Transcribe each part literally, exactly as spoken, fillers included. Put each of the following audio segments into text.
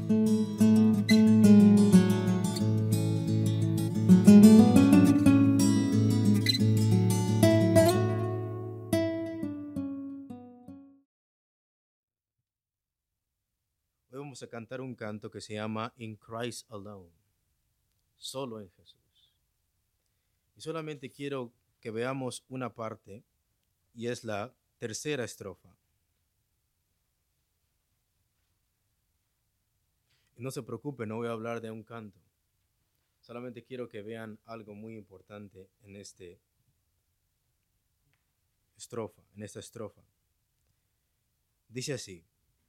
Hoy vamos a cantar un canto que se llama In Christ Alone, solo en Jesús. Y solamente quiero que veamos una parte, y es la tercera estrofa. Y no se preocupe, no voy a hablar de un canto. Solamente quiero que vean algo muy importante en este estrofa, en esta estrofa. Dice así: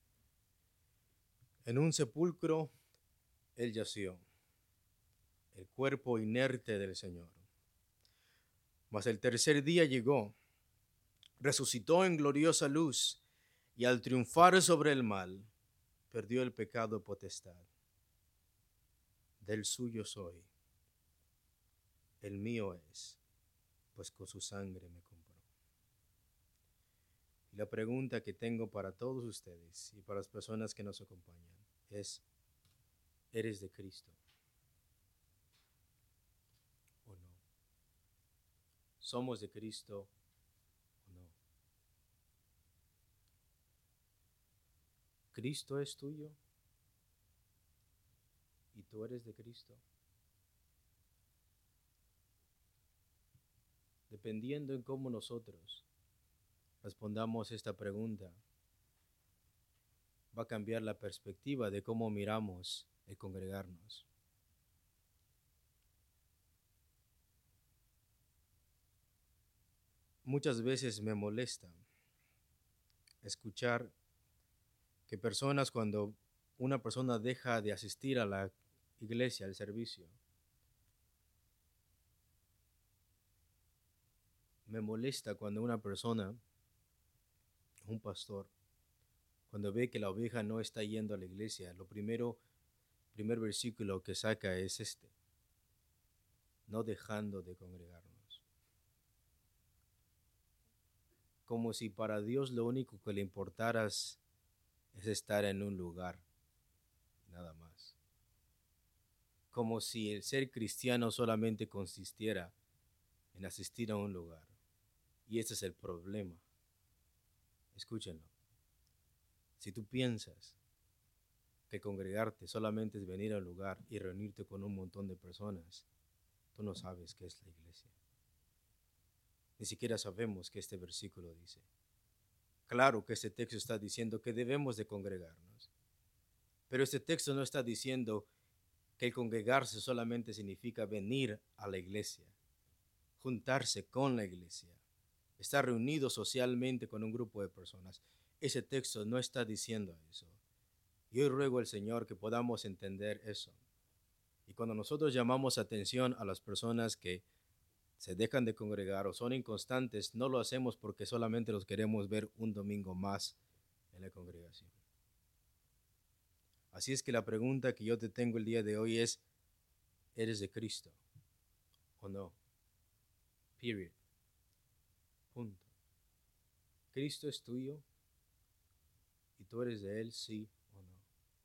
en un sepulcro él yació, el cuerpo inerte del Señor. Mas el tercer día llegó, resucitó en gloriosa luz, y al triunfar sobre el mal, perdió el pecado potestad. Del suyo soy, el mío es, pues con su sangre me compró. Y la pregunta que tengo para todos ustedes y para las personas que nos acompañan es: ¿eres de Cristo o no? ¿Somos de Cristo o no? ¿Cristo es tuyo y tú eres de Cristo? Dependiendo en cómo nosotros respondamos esta pregunta, va a cambiar la perspectiva de cómo miramos el congregarnos. Muchas veces me molesta escuchar que personas, cuando una persona deja de asistir a la iglesia, al servicio, me molesta cuando una persona, un pastor, cuando ve que la oveja no está yendo a la iglesia, lo primero, primer versículo que saca es este: no dejando de congregarnos. Como si para Dios lo único que le importara es estar en un lugar, nada más. Como si el ser cristiano solamente consistiera en asistir a un lugar. Y ese es el problema. Escúchenlo. Si tú piensas que congregarte solamente es venir a un lugar y reunirte con un montón de personas, tú no sabes qué es la iglesia. Ni siquiera sabemos qué este versículo dice. Claro que este texto está diciendo que debemos de congregarnos, pero este texto no está diciendo que el congregarse solamente significa venir a la iglesia, juntarse con la iglesia, estar reunido socialmente con un grupo de personas. Ese texto no está diciendo eso. Y hoy ruego al Señor que podamos entender eso. Y cuando nosotros llamamos atención a las personas que se dejan de congregar o son inconstantes, no lo hacemos porque solamente los queremos ver un domingo más en la congregación. Así es que la pregunta que yo te tengo el día de hoy es: ¿eres de Cristo o no? Period. Punto. ¿Cristo es tuyo y tú eres de Él, sí o no?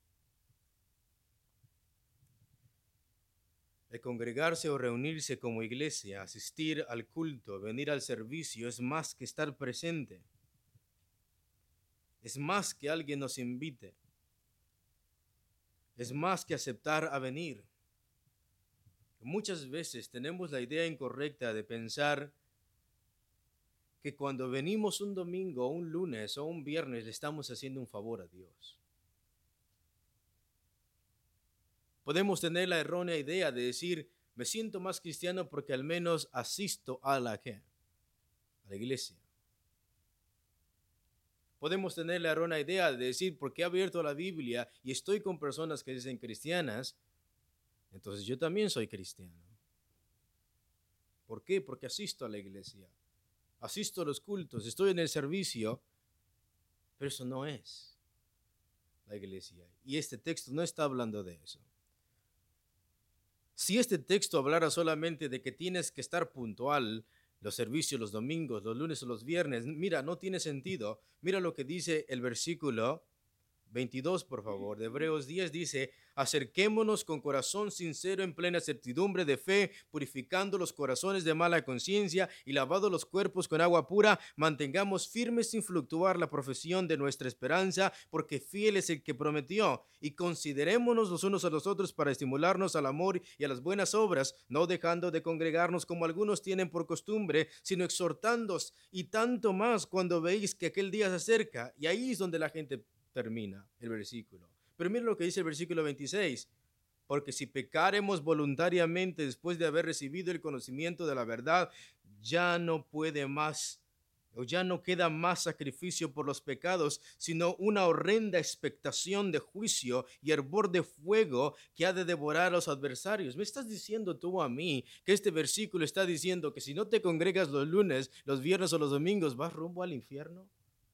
El congregarse o reunirse como iglesia, asistir al culto, venir al servicio, es más que estar presente. Es más que alguien nos invite. Es más que aceptar a venir. Muchas veces tenemos la idea incorrecta de pensar que cuando venimos un domingo, un lunes o un viernes le estamos haciendo un favor a Dios. Podemos tener la errónea idea de decir: me siento más cristiano porque al menos asisto a la, ¿qué? A la iglesia. Podemos tener la errónea idea de decir: porque he abierto la Biblia y estoy con personas que dicen cristianas, entonces yo también soy cristiano. ¿Por qué? Porque asisto a la iglesia, asisto a los cultos, estoy en el servicio, pero eso no es la iglesia. Y este texto no está hablando de eso. Si este texto hablara solamente de que tienes que estar puntual, los servicios los domingos, los lunes o los viernes, mira, no tiene sentido. Mira lo que dice el versículo veintidós, por favor, de Hebreos diez dice, acerquémonos con corazón sincero en plena certidumbre de fe, purificando los corazones de mala conciencia y lavados los cuerpos con agua pura, mantengamos firmes sin fluctuar la profesión de nuestra esperanza, porque fiel es el que prometió, y considerémonos los unos a los otros para estimularnos al amor y a las buenas obras, no dejando de congregarnos como algunos tienen por costumbre, sino exhortándoos, y tanto más cuando veis que aquel día se acerca. Y ahí es donde la gente termina el versículo. Pero mira lo que dice el versículo veintiséis. Porque si pecaremos voluntariamente después de haber recibido el conocimiento de la verdad, ya no puede más, o ya no queda más sacrificio por los pecados, sino una horrenda expectación de juicio y hervor de fuego que ha de devorar a los adversarios. ¿Me estás diciendo tú a mí que este versículo está diciendo que si no te congregas los lunes, los viernes o los domingos, vas rumbo al infierno?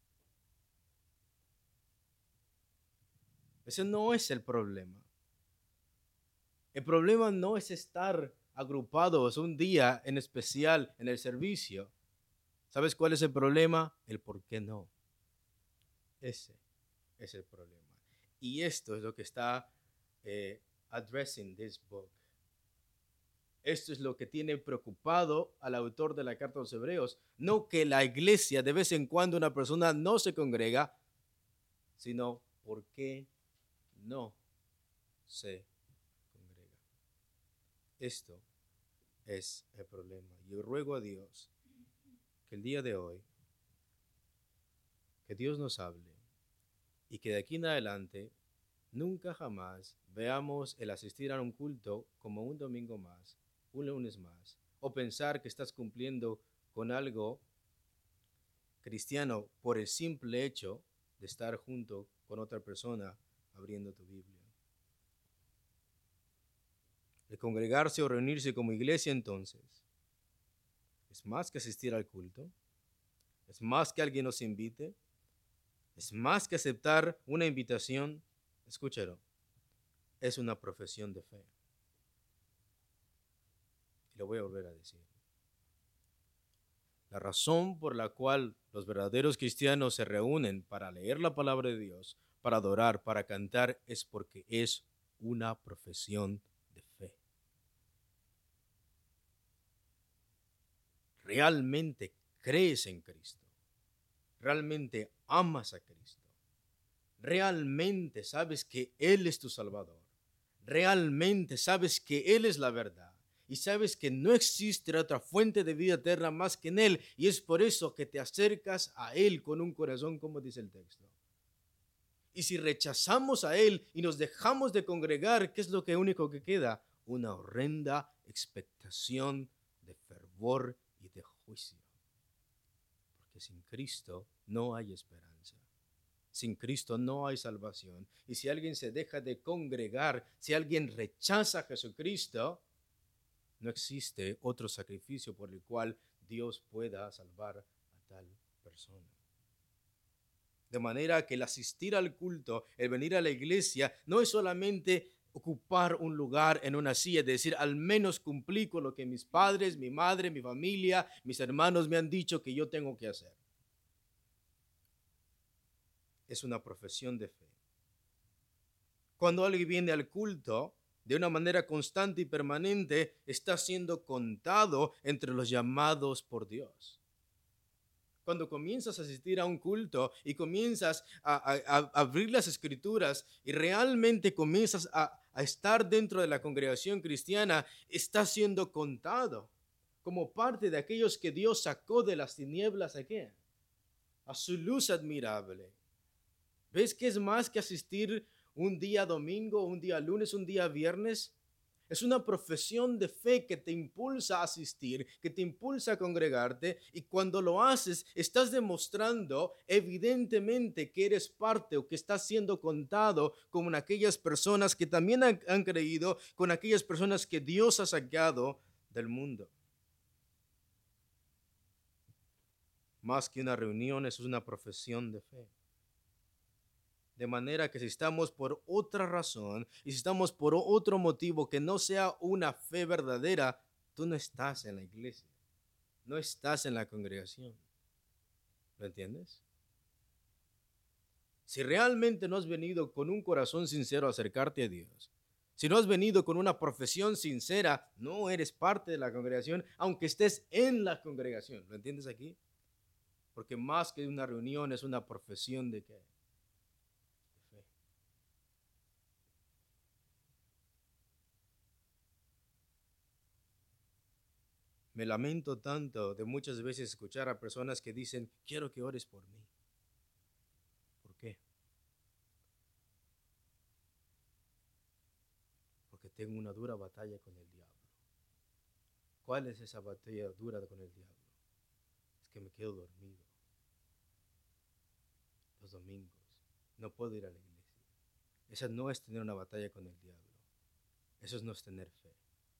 Ese no es el problema. El problema no es estar agrupados un día en especial en el servicio. ¿Sabes cuál es el problema? El por qué no. Ese es el problema. Y esto es lo que está eh, addressing this book. Esto es lo que tiene preocupado al autor de la carta a los Hebreos. No que la iglesia de vez en cuando una persona no se congrega, sino por qué no se congrega. Esto es el problema. Yo ruego a Dios que el día de hoy, que Dios nos hable y que de aquí en adelante nunca jamás veamos el asistir a un culto como un domingo más, un lunes más, o pensar que estás cumpliendo con algo cristiano por el simple hecho de estar junto con otra persona abriendo tu Biblia. El congregarse o reunirse como iglesia, entonces, es más que asistir al culto, es más que alguien nos invite, es más que aceptar una invitación. Escúchalo, es una profesión de fe. Y lo voy a volver a decir. La razón por la cual los verdaderos cristianos se reúnen para leer la palabra de Dios, para adorar, para cantar, es porque es una profesión de fe. Realmente crees en Cristo. Realmente amas a Cristo. Realmente sabes que Él es tu Salvador. Realmente sabes que Él es la verdad. Y sabes que no existe otra fuente de vida eterna más que en Él. Y es por eso que te acercas a Él con un corazón, como dice el texto. Y si rechazamos a Él y nos dejamos de congregar, ¿qué es lo que único que queda? Una horrenda expectación de fervor y de juicio. Porque sin Cristo no hay esperanza. Sin Cristo no hay salvación. Y si alguien se deja de congregar, si alguien rechaza a Jesucristo, no existe otro sacrificio por el cual Dios pueda salvar a tal persona. De manera que el asistir al culto, el venir a la iglesia, no es solamente ocupar un lugar en una silla, de decir, al menos cumplí con lo que mis padres, mi madre, mi familia, mis hermanos me han dicho que yo tengo que hacer. Es una profesión de fe. Cuando alguien viene al culto de una manera constante y permanente, está siendo contado entre los llamados por Dios. Cuando comienzas a asistir a un culto y comienzas a, a, a abrir las escrituras y realmente comienzas a, a estar dentro de la congregación cristiana, estás siendo contado como parte de aquellos que Dios sacó de las tinieblas ¿a qué? A su luz admirable. ¿Ves que es más que asistir un día domingo, un día lunes, un día viernes? Es una profesión de fe que te impulsa a asistir, que te impulsa a congregarte, y cuando lo haces estás demostrando evidentemente que eres parte o que estás siendo contado con aquellas personas que también han, han creído, con aquellas personas que Dios ha sacado del mundo. Más que una reunión, es una profesión de fe. De manera que si estamos por otra razón y si estamos por otro motivo que no sea una fe verdadera, tú no estás en la iglesia, no estás en la congregación. ¿Lo entiendes? Si realmente no has venido con un corazón sincero a acercarte a Dios, si no has venido con una profesión sincera, no eres parte de la congregación, aunque estés en la congregación. ¿Lo entiendes aquí? Porque más que una reunión es una profesión de qué? De fe. Me lamento tanto de muchas veces escuchar a personas que dicen, quiero que ores por mí. ¿Por qué? Porque tengo una dura batalla con el diablo. ¿Cuál es esa batalla dura con el diablo? Es que me quedo dormido los domingos. No puedo ir a la iglesia. Esa no es tener una batalla con el diablo. Eso no es tener fe.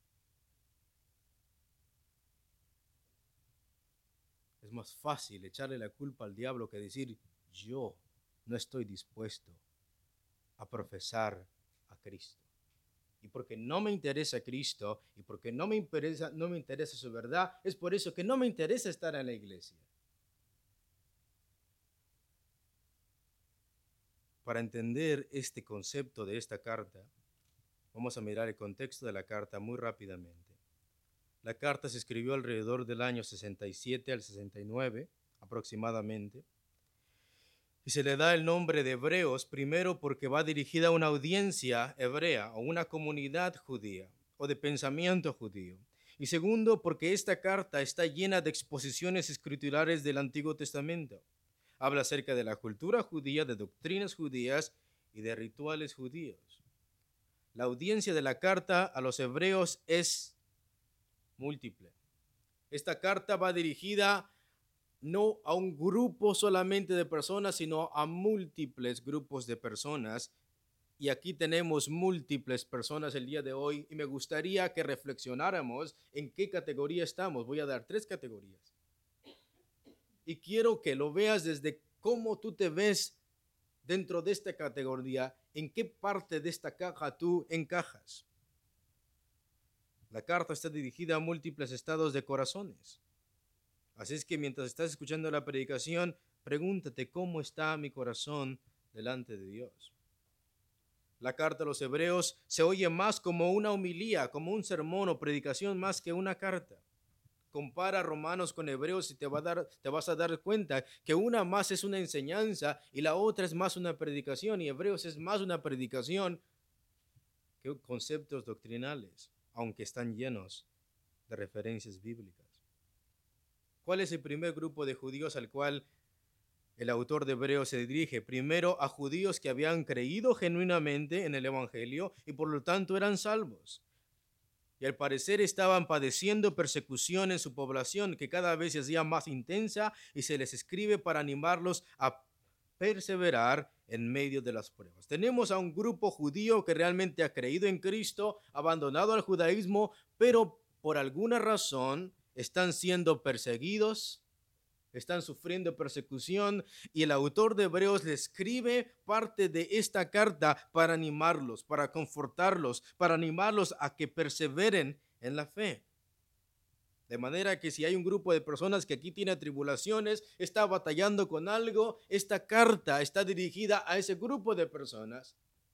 Es más fácil echarle la culpa al diablo que decir, yo no estoy dispuesto a profesar a Cristo. Y porque no me interesa Cristo y porque no me interesa, no me interesa su verdad, es por eso que no me interesa estar en la iglesia. Para entender este concepto de esta carta, vamos a mirar el contexto de la carta muy rápidamente. La carta se escribió alrededor del año sesenta y siete al sesenta y nueve aproximadamente. Y se le da el nombre de Hebreos, primero porque va dirigida a una audiencia hebrea o una comunidad judía o de pensamiento judío. Y segundo, porque esta carta está llena de exposiciones escriturales del Antiguo Testamento. Habla acerca de la cultura judía, de doctrinas judías y de rituales judíos. La audiencia de la carta a los hebreos es múltiple. Esta carta va dirigida no a un grupo solamente de personas, sino a múltiples grupos de personas. Y aquí tenemos múltiples personas el día de hoy y me gustaría que reflexionáramos en qué categoría estamos. Voy a dar tres categorías. Y quiero que lo veas desde cómo tú te ves dentro de esta categoría, en qué parte de esta caja tú encajas. La carta está dirigida a múltiples estados de corazones. Así es que mientras estás escuchando la predicación, pregúntate cómo está mi corazón delante de Dios. La carta a los hebreos se oye más como una homilía, como un sermón o predicación más que una carta. Compara Romanos con Hebreos y te, va a dar, te vas a dar cuenta que una más es una enseñanza y la otra es más una predicación, y Hebreos es más una predicación que conceptos doctrinales, aunque están llenos de referencias bíblicas. ¿Cuál es el primer grupo de judíos al cual el autor de Hebreos se dirige? Primero, a judíos que habían creído genuinamente en el Evangelio y por lo tanto eran salvos. Y al parecer estaban padeciendo persecución en su población que cada vez se hacía más intensa, y se les escribe para animarlos a perseverar en medio de las pruebas. Tenemos a un grupo judío que realmente ha creído en Cristo, abandonado al judaísmo, pero por alguna razón están siendo perseguidos, están sufriendo persecución, y el autor de Hebreos le escribe parte de esta carta para animarlos, para confortarlos, para animarlos a que perseveren en la fe. De manera que si hay un grupo de personas que aquí tiene tribulaciones, está batallando con algo, esta carta está dirigida a ese grupo de personas.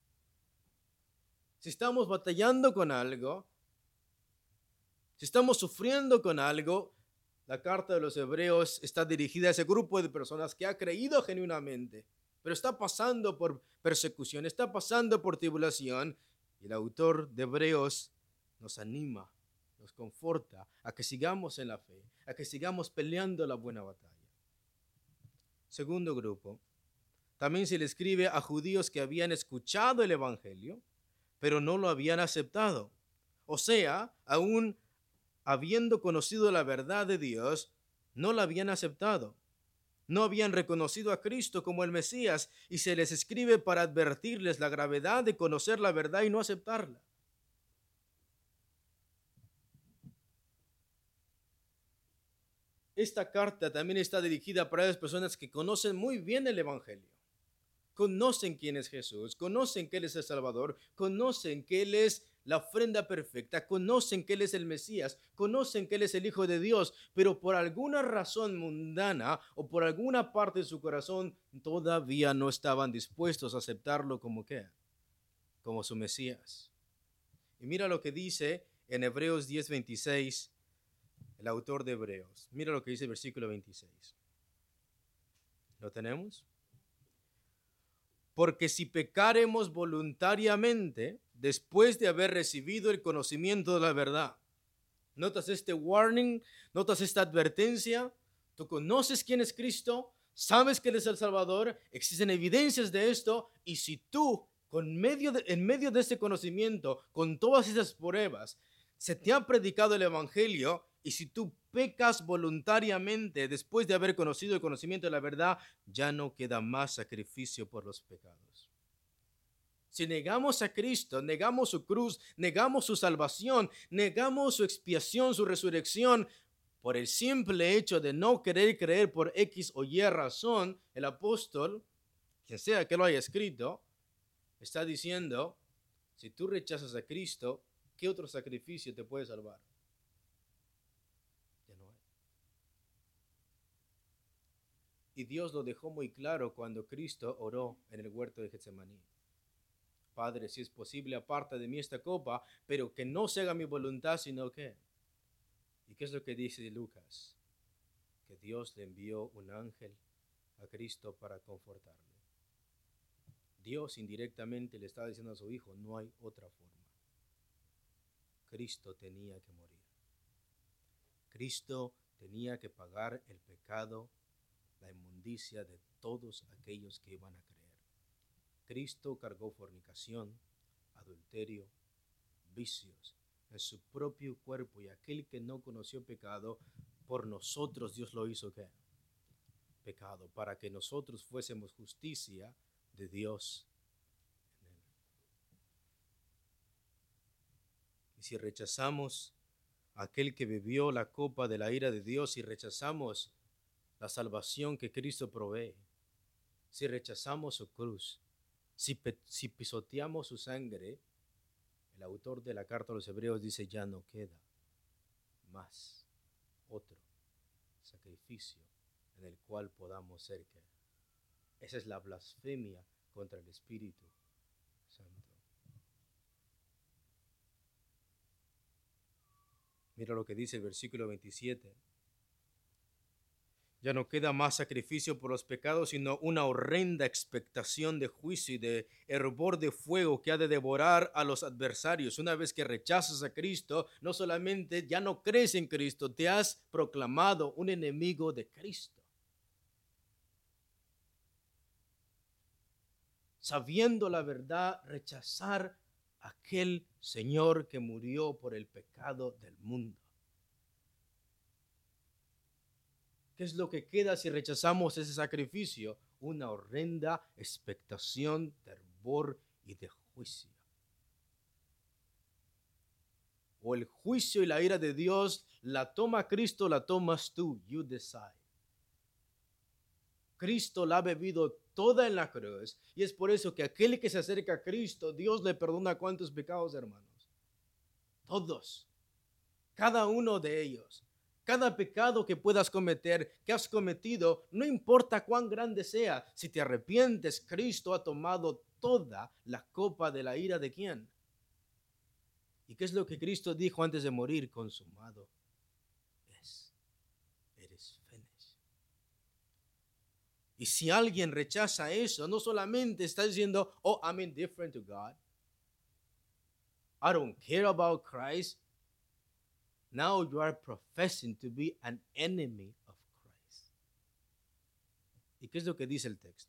Si estamos batallando con algo, si estamos sufriendo con algo, la carta de los Hebreos está dirigida a ese grupo de personas que ha creído genuinamente, pero está pasando por persecución, está pasando por tribulación, y el autor de Hebreos nos anima, nos conforta a que sigamos en la fe, a que sigamos peleando la buena batalla. Segundo grupo, también se le escribe a judíos que habían escuchado el Evangelio, pero no lo habían aceptado. O sea, aún habiendo conocido la verdad de Dios, no la habían aceptado. No habían reconocido a Cristo como el Mesías, y se les escribe para advertirles la gravedad de conocer la verdad y no aceptarla. Esta carta también está dirigida para las personas que conocen muy bien el Evangelio. Conocen quién es Jesús, conocen que Él es el Salvador, conocen que Él es la ofrenda perfecta, conocen que Él es el Mesías, conocen que Él es el Hijo de Dios, pero por alguna razón mundana o por alguna parte de su corazón todavía no estaban dispuestos a aceptarlo como qué, como su Mesías. Y mira lo que dice en Hebreos diez veintiséis, el autor de Hebreos. Mira lo que dice el versículo veintiséis. ¿Lo tenemos? Porque si pecaremos voluntariamente después de haber recibido el conocimiento de la verdad. ¿Notas este warning? ¿Notas esta advertencia? Tú conoces quién es Cristo, sabes que Él es el Salvador, existen evidencias de esto, y si tú, con medio de, en medio de este conocimiento, con todas esas pruebas, se te ha predicado el Evangelio, y si tú pecas voluntariamente después de haber conocido el conocimiento de la verdad, ya no queda más sacrificio por los pecados. Si negamos a Cristo, negamos su cruz, negamos su salvación, negamos su expiación, su resurrección, por el simple hecho de no querer creer por X o Y razón, el apóstol, quien sea que lo haya escrito, está diciendo, si tú rechazas a Cristo, ¿qué otro sacrificio te puede salvar? Ya no hay. Y Dios lo dejó muy claro cuando Cristo oró en el huerto de Getsemaní. Padre, si es posible, aparta de mí esta copa, pero que no se haga mi voluntad, sino que. ¿Y qué es lo que dice Lucas? Que Dios le envió un ángel a Cristo para confortarle. Dios indirectamente le estaba diciendo a su hijo, no hay otra forma. Cristo tenía que morir. Cristo tenía que pagar el pecado, la inmundicia de todos aquellos que iban a creer. Cristo cargó fornicación, adulterio, vicios en su propio cuerpo, y aquel que no conoció pecado, por nosotros Dios lo hizo ¿qué? Pecado, para que nosotros fuésemos justicia de Dios en él. Y si rechazamos a aquel que bebió la copa de la ira de Dios, y rechazamos la salvación que Cristo provee, si rechazamos su cruz, Si, pe- si pisoteamos su sangre, el autor de la carta a los Hebreos dice, ya no queda más otro sacrificio en el cual podamos ser que. Esa es la blasfemia contra el Espíritu Santo. Mira lo que dice el versículo veintisiete. Ya no queda más sacrificio por los pecados, sino una horrenda expectación de juicio y de hervor de fuego que ha de devorar a los adversarios. Una vez que rechazas a Cristo, no solamente ya no crees en Cristo, te has proclamado un enemigo de Cristo. Sabiendo la verdad, rechazar a aquel Señor que murió por el pecado del mundo. ¿Qué es lo que queda si rechazamos ese sacrificio? Una horrenda expectación de hervor y de juicio. O el juicio y la ira de Dios la toma Cristo, la tomas tú. You decide. Cristo la ha bebido toda en la cruz, y es por eso que aquel que se acerca a Cristo, Dios le perdona cuántos pecados, hermanos. Todos. Cada uno de ellos. Cada pecado que puedas cometer, que has cometido, no importa cuán grande sea, si te arrepientes, Cristo ha tomado toda la copa de la ira de ¿quién? ¿Y qué es lo que Cristo dijo antes de morir? Consumado es. It is finished. Y si alguien rechaza eso, no solamente está diciendo, oh, I'm indifferent to God. I don't care about Christ. Now you are professing to be an enemy of Christ. ¿Y qué es lo que dice el texto?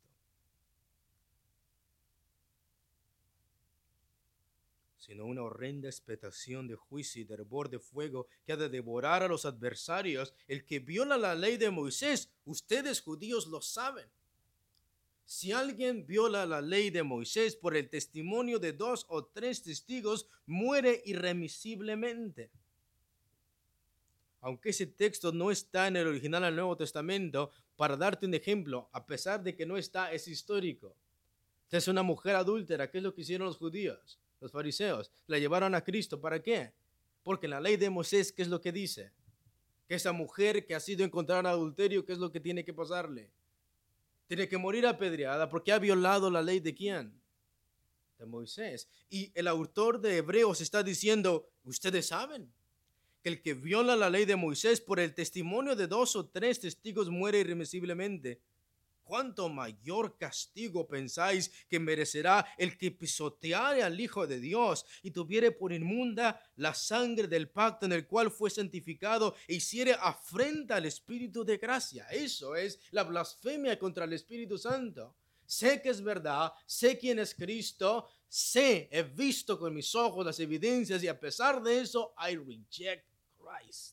Sino una horrenda expectación de juicio y de hervor de fuego que ha de devorar a los adversarios. El que viola la ley de Moisés, ustedes judíos lo saben. Si alguien viola la ley de Moisés por el testimonio de dos o tres testigos, muere irremisiblemente. Aunque ese texto no está en el original del Nuevo Testamento, para darte un ejemplo, a pesar de que no está, es histórico. Es una mujer adúltera, ¿qué es lo que hicieron los judíos? los fariseos. La llevaron a Cristo. ¿Para qué? Porque la ley de Moisés, ¿qué es lo que dice? Que esa mujer que ha sido encontrada en adulterio, ¿qué es lo que tiene que pasarle? Tiene que morir apedreada porque ha violado la ley de ¿quién? De Moisés. Y el autor de Hebreos está diciendo, ustedes saben que el que viola la ley de Moisés por el testimonio de dos o tres testigos muere irremisiblemente. ¿Cuánto mayor castigo pensáis que merecerá el que pisoteare al Hijo de Dios y tuviere por inmunda la sangre del pacto en el cual fue santificado e hiciere afrenta al Espíritu de gracia? Eso es la blasfemia contra el Espíritu Santo. Sé que es verdad, sé quién es Cristo, sé, he visto con mis ojos las evidencias y a pesar de eso, I reject Christ.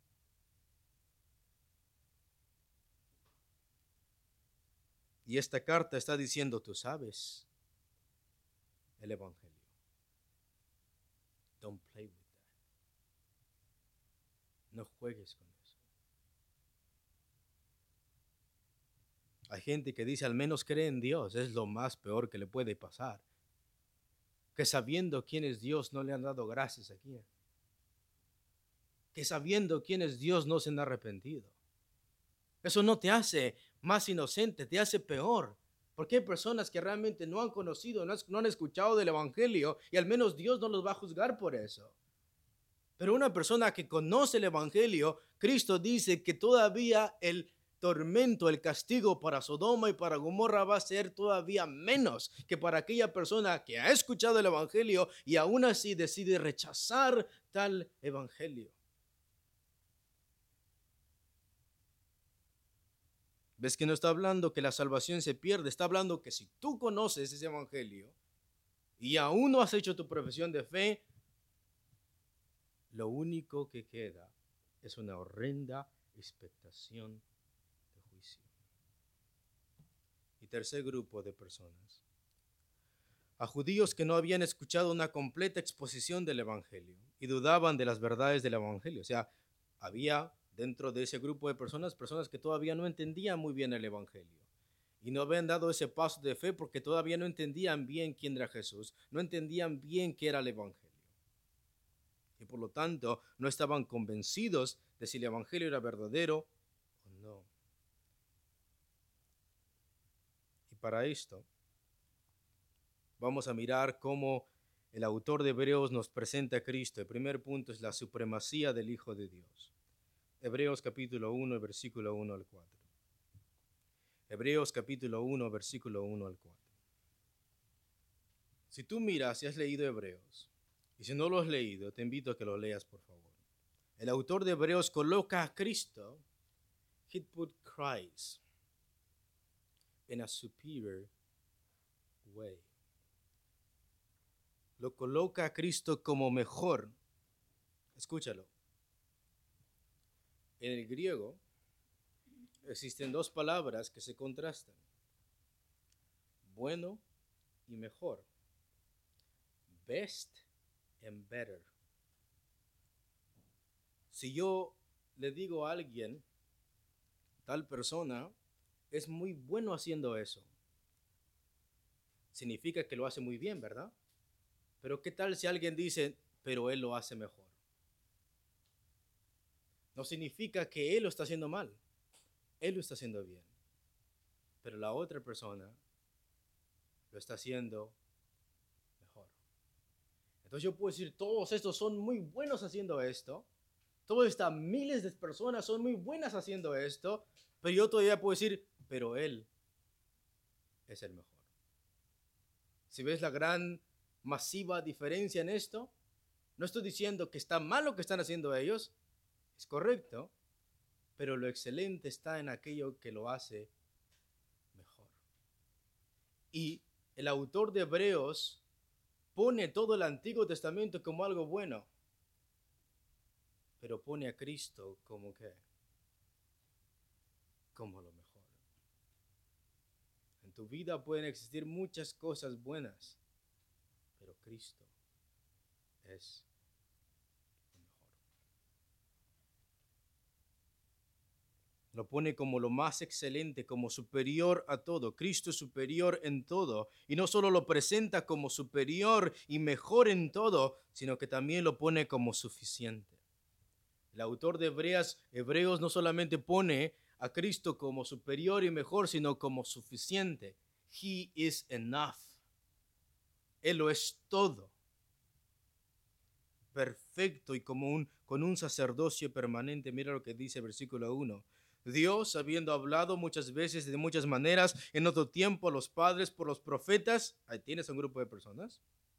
Y esta carta está diciendo, tú sabes el Evangelio. Don't play with that. No juegues con eso. Hay gente que dice, al menos cree en Dios. Es lo más peor que le puede pasar. Que sabiendo quién es Dios no le han dado gracias a quién. Que sabiendo quién es Dios no se han arrepentido. Eso no te hace más inocente, te hace peor. Porque hay personas que realmente no han conocido, no han escuchado del Evangelio y al menos Dios no los va a juzgar por eso. Pero una persona que conoce el Evangelio, Cristo dice que todavía el tormento, el castigo para Sodoma y para Gomorra va a ser todavía menos que para aquella persona que ha escuchado el Evangelio y aún así decide rechazar tal Evangelio. ¿Ves que no está hablando que la salvación se pierde? Está hablando que si tú conoces ese Evangelio y aún no has hecho tu profesión de fe, lo único que queda es una horrenda expectación de juicio. Y tercer grupo de personas. A judíos que no habían escuchado una completa exposición del Evangelio y dudaban de las verdades del Evangelio. O sea, había dentro de ese grupo de personas, personas que todavía no entendían muy bien el Evangelio y no habían dado ese paso de fe porque todavía no entendían bien quién era Jesús, no entendían bien qué era el Evangelio. Y por lo tanto no estaban convencidos de si el Evangelio era verdadero o no. Y para esto vamos a mirar cómo el autor de Hebreos nos presenta a Cristo. El primer punto es la supremacía del Hijo de Dios. Hebreos capítulo uno, versículo uno al cuatro. Hebreos capítulo uno, versículo uno al cuatro. Si tú miras y has leído Hebreos, y si no lo has leído, te invito a que lo leas, por favor. El autor de Hebreos coloca a Cristo, he put Christ in a superior way. Lo coloca a Cristo como mejor. Escúchalo. En el griego existen dos palabras que se contrastan. Bueno y mejor. Best and better. Si yo le digo a alguien, tal persona es muy bueno haciendo eso, significa que lo hace muy bien, ¿verdad? Pero ¿qué tal si alguien dice, pero él lo hace mejor? No significa que él lo está haciendo mal, él lo está haciendo bien, pero la otra persona lo está haciendo mejor. Entonces yo puedo decir, todos estos son muy buenos haciendo esto, todas estas miles de personas son muy buenas haciendo esto, pero yo todavía puedo decir, pero él es el mejor. Si ves la gran masiva diferencia en esto, no estoy diciendo que está mal lo que están haciendo ellos, es correcto, pero lo excelente está en aquello que lo hace mejor. Y el autor de Hebreos pone todo el Antiguo Testamento como algo bueno, pero pone a Cristo como ¿qué? Como lo mejor. En tu vida pueden existir muchas cosas buenas, pero Cristo es lo mejor. Lo pone como lo más excelente, como superior a todo. Cristo es superior en todo. Y no solo lo presenta como superior y mejor en todo, sino que también lo pone como suficiente. El autor de Hebreos, Hebreos no solamente pone a Cristo como superior y mejor, sino como suficiente. He is enough. Él lo es todo. Perfecto y como un, con un sacerdocio permanente. Mira lo que dice el versículo uno. Dios, habiendo hablado muchas veces de muchas maneras en otro tiempo a los padres por los profetas. Ahí tienes un grupo de personas.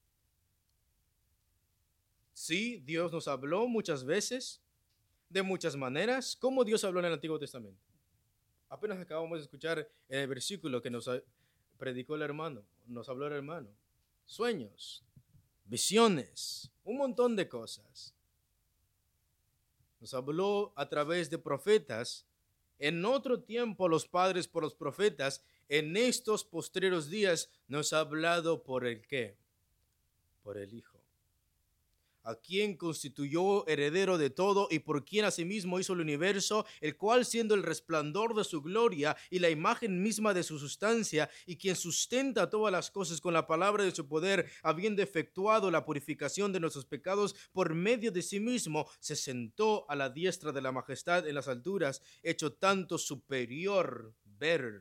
Sí, Dios nos habló muchas veces, de muchas maneras. ¿Cómo Dios habló en el Antiguo Testamento? Apenas acabamos de escuchar el versículo que nos predicó el hermano, nos habló el hermano. Sueños, visiones, un montón de cosas. Nos habló a través de profetas. En otro tiempo los padres por los profetas. En estos postreros días nos ha hablado por el ¿qué? Por el Hijo, a quien constituyó heredero de todo y por quien asimismo hizo el universo, el cual siendo el resplandor de su gloria y la imagen misma de su sustancia, y quien sustenta todas las cosas con la palabra de su poder, habiendo efectuado la purificación de nuestros pecados por medio de sí mismo, se sentó a la diestra de la majestad en las alturas, hecho tanto superior ver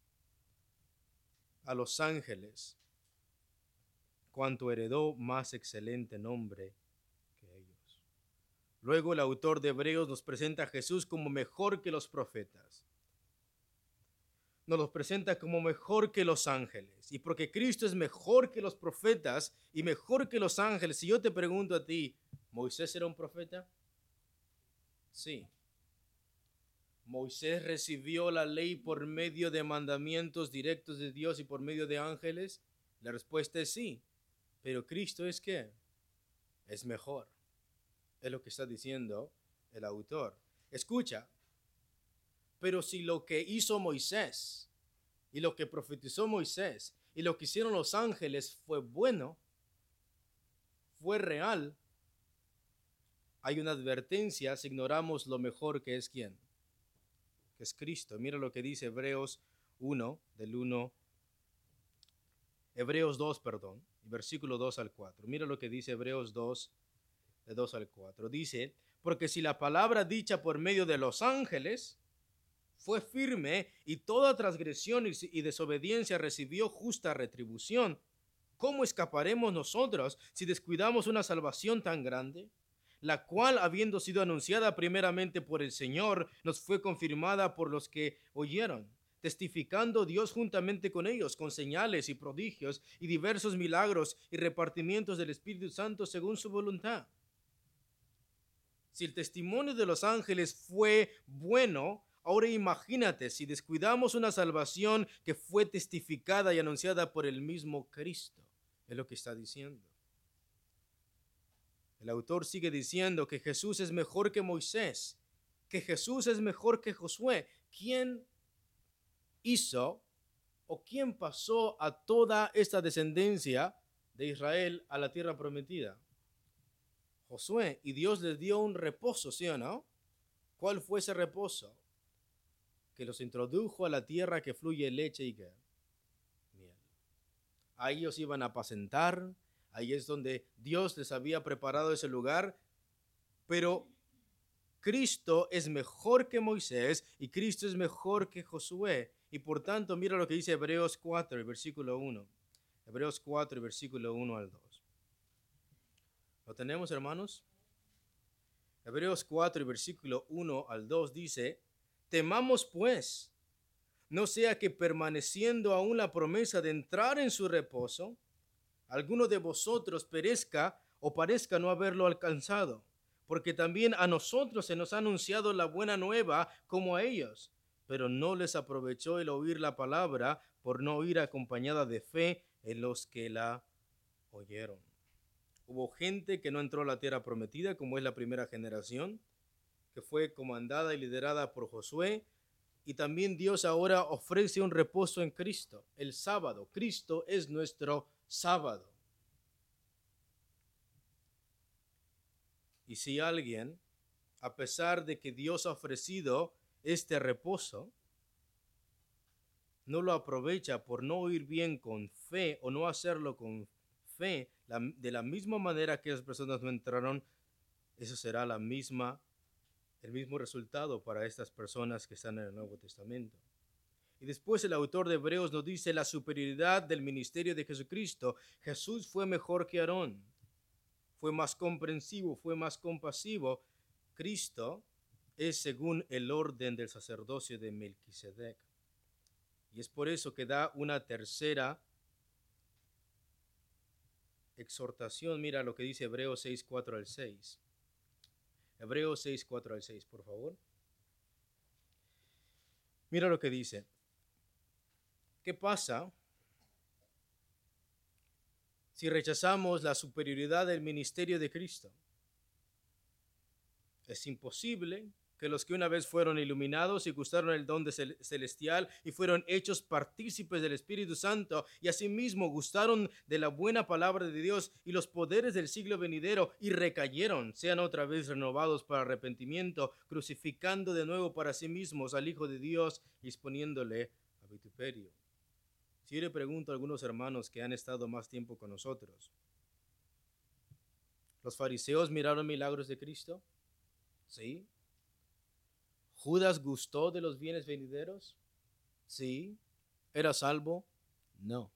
a los ángeles, cuanto heredó más excelente nombre. Luego el autor de Hebreos nos presenta a Jesús como mejor que los profetas. Nos los presenta como mejor que los ángeles. Y porque Cristo es mejor que los profetas y mejor que los ángeles, si yo te pregunto a ti, ¿Moisés era un profeta? Sí. ¿Moisés recibió la ley por medio de mandamientos directos de Dios y por medio de ángeles? La respuesta es sí. Pero Cristo es ¿qué? Es mejor. Es lo que está diciendo el autor. Escucha, pero si lo que hizo Moisés y lo que profetizó Moisés y lo que hicieron los ángeles fue bueno, fue real, hay una advertencia si ignoramos lo mejor que es ¿quién? Que es Cristo. Mira lo que dice Hebreos uno, del uno, Hebreos dos, perdón, versículo dos al cuatro. Mira lo que dice Hebreos dos, de dos al cuatro. Dice, porque si la palabra dicha por medio de los ángeles fue firme y toda transgresión y desobediencia recibió justa retribución, ¿cómo escaparemos nosotros si descuidamos una salvación tan grande, la cual, habiendo sido anunciada primeramente por el Señor, nos fue confirmada por los que oyeron, testificando Dios juntamente con ellos, con señales y prodigios y diversos milagros y repartimientos del Espíritu Santo según su voluntad? Si el testimonio de los ángeles fue bueno, ahora imagínate si descuidamos una salvación que fue testificada y anunciada por el mismo Cristo. Es lo que está diciendo. El autor sigue diciendo que Jesús es mejor que Moisés, que Jesús es mejor que Josué. ¿Quién hizo o quién pasó a toda esta descendencia de Israel a la tierra prometida? Josué, y Dios les dio un reposo, ¿sí o no? ¿Cuál fue ese reposo? Que los introdujo a la tierra que fluye leche y ¿qué? Miel. Ahí ellos iban a apacentar, ahí es donde Dios les había preparado ese lugar, pero Cristo es mejor que Moisés y Cristo es mejor que Josué. Y por tanto, mira lo que dice Hebreos cuatro, el versículo uno. Hebreos cuatro, el versículo uno al dos. ¿Lo tenemos, hermanos? Hebreos cuatro, el versículo uno al dos dice, temamos pues, no sea que permaneciendo aún la promesa de entrar en su reposo, alguno de vosotros perezca o parezca no haberlo alcanzado, porque también a nosotros se nos ha anunciado la buena nueva como a ellos, pero no les aprovechó el oír la palabra por no ir acompañada de fe en los que la oyeron. Hubo gente que no entró a la tierra prometida, como es la primera generación, que fue comandada y liderada por Josué. Y también Dios ahora ofrece un reposo en Cristo, el sábado. Cristo es nuestro sábado. Y si alguien, a pesar de que Dios ha ofrecido este reposo, no lo aprovecha por no ir bien con fe o no hacerlo con fe, la, de la misma manera que esas personas no entraron, eso será la misma, el mismo resultado para estas personas que están en el Nuevo Testamento. Y después el autor de Hebreos nos dice la superioridad del ministerio de Jesucristo. Jesús fue mejor que Aarón, fue más comprensivo, fue más compasivo. Cristo es según el orden del sacerdocio de Melquisedec. Y es por eso que da una tercera exhortación. Mira lo que dice Hebreos seis, cuatro al seis. Hebreos seis, cuatro al seis, por favor. Mira lo que dice. ¿Qué pasa si rechazamos la superioridad del ministerio de Cristo? Es imposible que los que una vez fueron iluminados y gustaron el don de cel- celestial y fueron hechos partícipes del Espíritu Santo y asimismo gustaron de la buena palabra de Dios y los poderes del siglo venidero y recayeron, sean otra vez renovados para arrepentimiento, crucificando de nuevo para sí mismos al Hijo de Dios y exponiéndole a vituperio. Si yo le pregunto a algunos hermanos que han estado más tiempo con nosotros, ¿los fariseos miraron milagros de Cristo? Sí. ¿Judas gustó de los bienes venideros? Sí. ¿Era salvo? No.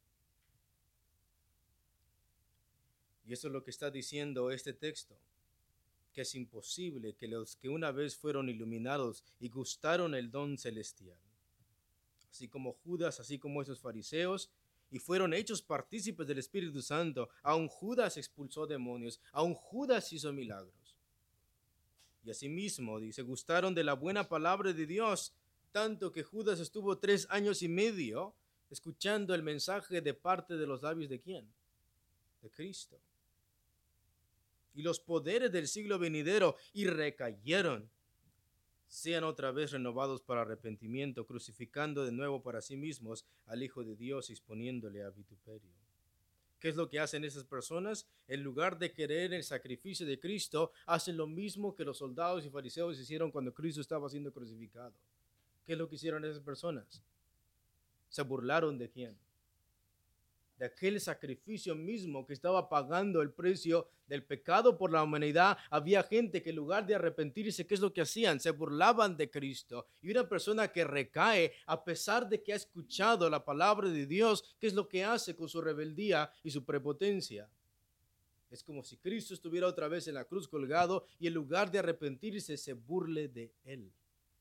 Y eso es lo que está diciendo este texto, que es imposible que los que una vez fueron iluminados y gustaron el don celestial, así como Judas, así como esos fariseos, y fueron hechos partícipes del Espíritu Santo, aun Judas expulsó demonios, aun Judas hizo milagros. Y asimismo, dice, gustaron de la buena palabra de Dios, tanto que Judas estuvo tres años y medio escuchando el mensaje de parte de los labios de ¿quién? De Cristo. Y los poderes del siglo venidero y recayeron, sean otra vez renovados para arrepentimiento, crucificando de nuevo para sí mismos al Hijo de Dios, exponiéndole a vituperio. ¿Qué es lo que hacen esas personas? En lugar de querer el sacrificio de Cristo, hacen lo mismo que los soldados y fariseos hicieron cuando Cristo estaba siendo crucificado. ¿Qué es lo que hicieron esas personas? Se burlaron de quién? De aquel sacrificio mismo que estaba pagando el precio del pecado por la humanidad. Había gente que en lugar de arrepentirse, ¿qué es lo que hacían? Se burlaban de Cristo. Y una persona que recae, a pesar de que ha escuchado la palabra de Dios, ¿qué es lo que hace con su rebeldía y su prepotencia? Es como si Cristo estuviera otra vez en la cruz colgado y en lugar de arrepentirse, se burle de él.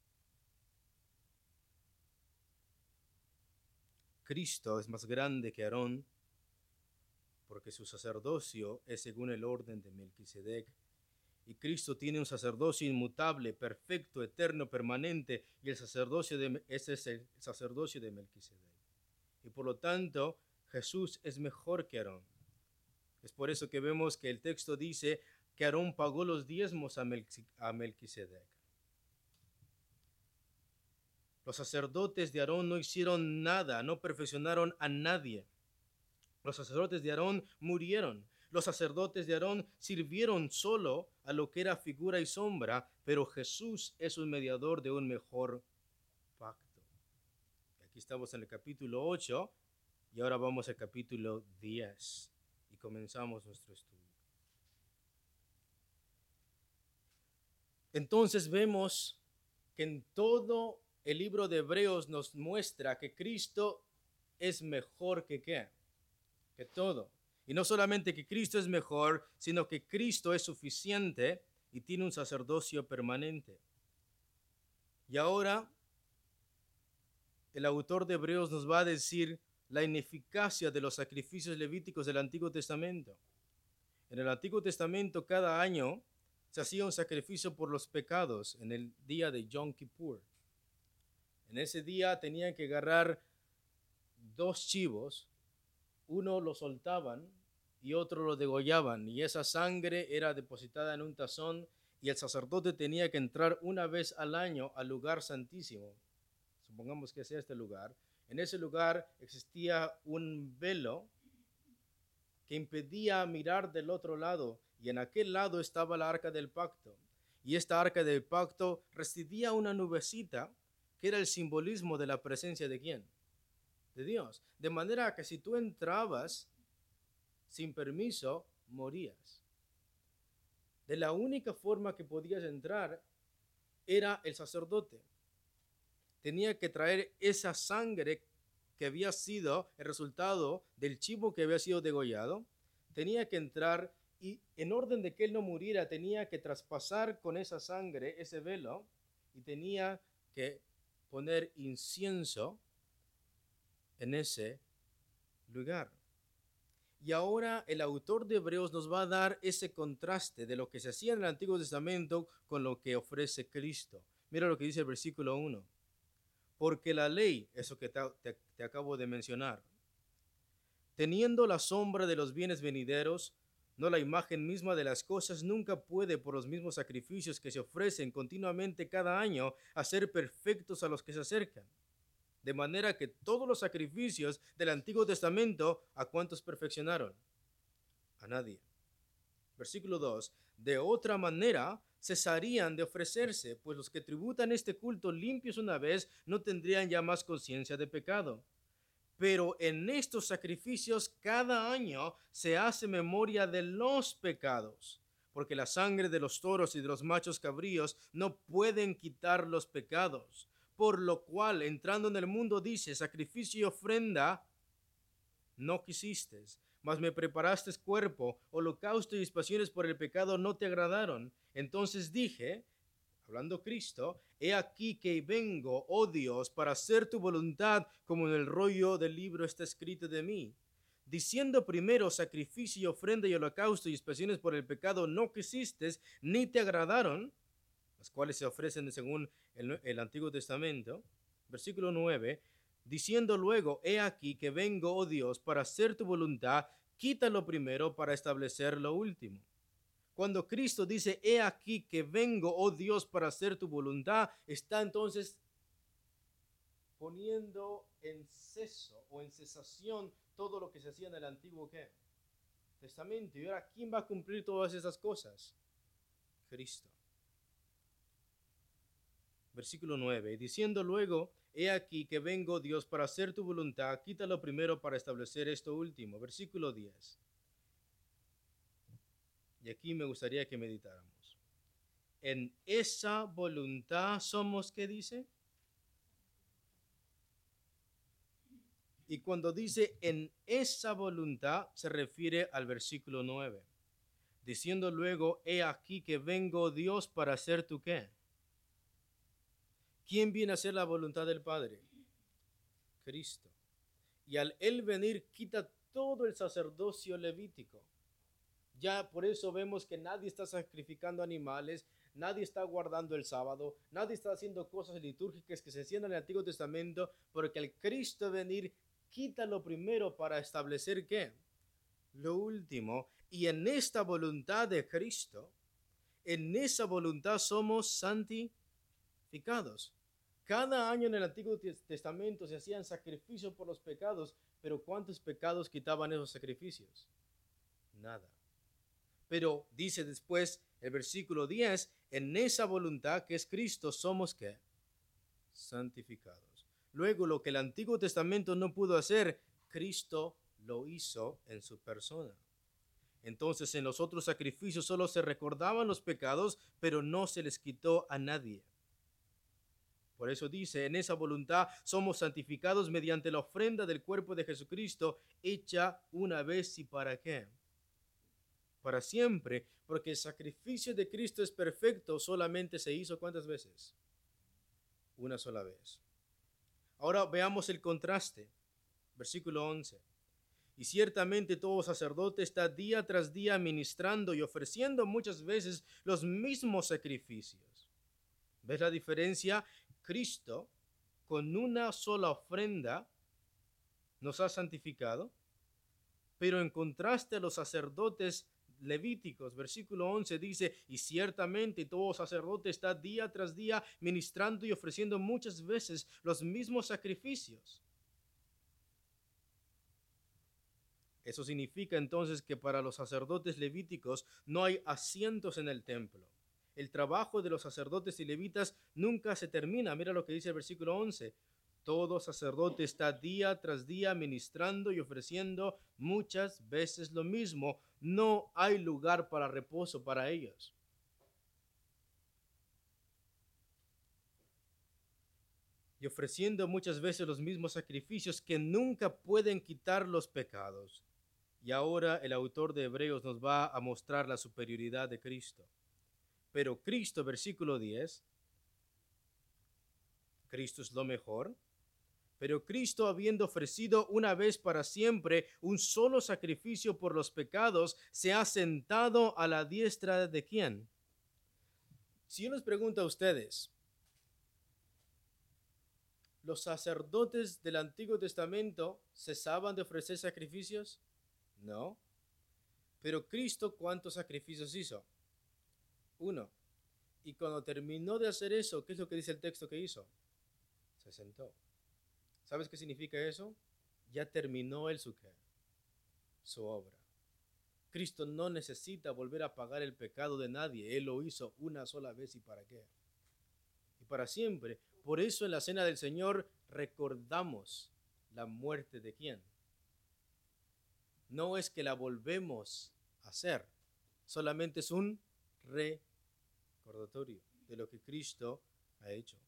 Cristo es más grande que Aarón, porque su sacerdocio es según el orden de Melquisedec. Y Cristo tiene un sacerdocio inmutable, perfecto, eterno, permanente, y el sacerdocio de, ese es el sacerdocio de Melquisedec. Y por lo tanto, Jesús es mejor que Aarón. Es por eso que vemos que el texto dice que Aarón pagó los diezmos a, Melqui, a Melquisedec. Los sacerdotes de Aarón no hicieron nada, no perfeccionaron a nadie. Los sacerdotes de Aarón murieron. Los sacerdotes de Aarón sirvieron solo a lo que era figura y sombra, pero Jesús es un mediador de un mejor pacto. Aquí estamos en el capítulo ocho y ahora vamos al capítulo diez y comenzamos nuestro estudio. Entonces vemos que en todo el libro de Hebreos nos muestra que Cristo es mejor que qué, que todo. Y no solamente que Cristo es mejor, sino que Cristo es suficiente y tiene un sacerdocio permanente. Y ahora el autor de Hebreos nos va a decir la ineficacia de los sacrificios levíticos del Antiguo Testamento. En el Antiguo Testamento cada año se hacía un sacrificio por los pecados en el día de Yom Kippur. En ese día tenían que agarrar dos chivos, uno lo soltaban y otro lo degollaban, y esa sangre era depositada en un tazón y el sacerdote tenía que entrar una vez al año al lugar santísimo. Supongamos que sea este lugar. En ese lugar existía un velo que impedía mirar del otro lado, y en aquel lado estaba la arca del pacto. Y esta arca del pacto residía una nubecita que era el simbolismo de la presencia de quién? De Dios. De manera que si tú entrabas sin permiso, morías. De la única forma que podías entrar era el sacerdote. Tenía que traer esa sangre que había sido el resultado del chivo que había sido degollado. Tenía que entrar y en orden de que él no muriera, tenía que traspasar con esa sangre ese velo y tenía que poner incienso en ese lugar. Y ahora el autor de Hebreos nos va a dar ese contraste de lo que se hacía en el Antiguo Testamento con lo que ofrece Cristo. Mira lo que dice el versículo uno. Porque la ley, eso que te, te, te acabo de mencionar, teniendo la sombra de los bienes venideros, no la imagen misma de las cosas, nunca puede por los mismos sacrificios que se ofrecen continuamente cada año hacer perfectos a los que se acercan. De manera que todos los sacrificios del Antiguo Testamento, ¿a cuántos perfeccionaron? A nadie. Versículo dos. De otra manera cesarían de ofrecerse, pues los que tributan este culto limpios una vez no tendrían ya más conciencia de pecado. Pero en estos sacrificios cada año se hace memoria de los pecados, porque la sangre de los toros y de los machos cabríos no pueden quitar los pecados. Por lo cual, entrando en el mundo, dice, sacrificio y ofrenda no quisiste, mas me preparaste cuerpo, holocausto y expiaciones por el pecado no te agradaron. Entonces dije, hablando Cristo, he aquí que vengo, oh Dios, para hacer tu voluntad, como en el rollo del libro está escrito de mí. Diciendo primero, sacrificio y ofrenda y holocausto y expiaciones por el pecado no quisiste, ni te agradaron, las cuales se ofrecen según el, el Antiguo Testamento. Versículo nueve, diciendo luego, he aquí que vengo, oh Dios, para hacer tu voluntad, quítalo primero para establecer lo último. Cuando Cristo dice, he aquí que vengo, oh Dios, para hacer tu voluntad, está entonces poniendo en ceso o en cesación todo lo que se hacía en el Antiguo ¿qué? Testamento. Y ahora, ¿quién va a cumplir todas esas cosas? Cristo. Versículo nueve, diciendo luego, he aquí que vengo, Dios, para hacer tu voluntad, quítalo primero para establecer esto último. Versículo diez. Y aquí me gustaría que meditáramos. En esa voluntad somos, ¿qué dice? Y cuando dice en esa voluntad, se refiere al versículo nueve. Diciendo luego, he aquí que vengo, Dios, para hacer tu ¿qué? ¿Quién viene a hacer la voluntad del Padre? Cristo. Y al él venir, quita todo el sacerdocio levítico. Ya por eso vemos que nadie está sacrificando animales, nadie está guardando el sábado, nadie está haciendo cosas litúrgicas que se hacían en el Antiguo Testamento, porque al Cristo venir, quita lo primero para establecer ¿qué? Lo último. Y en esta voluntad de Cristo, en esa voluntad somos santificados. Cada año en el Antiguo Testamento se hacían sacrificios por los pecados, pero ¿cuántos pecados quitaban esos sacrificios? Nada. Pero dice después el versículo diez, en esa voluntad que es Cristo somos ¿qué? Santificados. Luego lo que el Antiguo Testamento no pudo hacer, Cristo lo hizo en su persona. Entonces en los otros sacrificios solo se recordaban los pecados, pero no se les quitó a nadie. Por eso dice, en esa voluntad somos santificados mediante la ofrenda del cuerpo de Jesucristo, hecha una vez y para qué. Para siempre, porque el sacrificio de Cristo es perfecto, solamente se hizo ¿cuántas veces? Una sola vez. Ahora veamos el contraste. Versículo once. Y ciertamente todo sacerdote está día tras día ministrando y ofreciendo muchas veces los mismos sacrificios. ¿Ves la diferencia? Cristo, con una sola ofrenda, nos ha santificado, pero en contraste a los sacerdotes levíticos, versículo once dice, y ciertamente todo sacerdote está día tras día ministrando y ofreciendo muchas veces los mismos sacrificios. Eso significa entonces que para los sacerdotes levíticos no hay asientos en el templo. El trabajo de los sacerdotes y levitas nunca se termina. Mira lo que dice el versículo once. Todo sacerdote está día tras día ministrando y ofreciendo muchas veces lo mismo. No hay lugar para reposo para ellos. Y ofreciendo muchas veces los mismos sacrificios que nunca pueden quitar los pecados. Y ahora el autor de Hebreos nos va a mostrar la superioridad de Cristo. Pero Cristo, versículo diez, Cristo es lo mejor. Pero Cristo, habiendo ofrecido una vez para siempre un solo sacrificio por los pecados, se ha sentado a la diestra de ¿quién? Si yo les pregunto a ustedes, ¿los sacerdotes del Antiguo Testamento cesaban de ofrecer sacrificios? No. Pero Cristo, ¿cuántos sacrificios hizo? Uno. Y cuando terminó de hacer eso, ¿qué es lo que dice el texto que hizo? Se sentó. ¿Sabes qué significa eso? Ya terminó él su qué, su obra. Cristo no necesita volver a pagar el pecado de nadie. Él lo hizo una sola vez y para qué. Y para siempre. Por eso en la cena del Señor recordamos la muerte de quién. No es que la volvemos a hacer, solamente es un recordatorio de lo que Cristo ha hecho.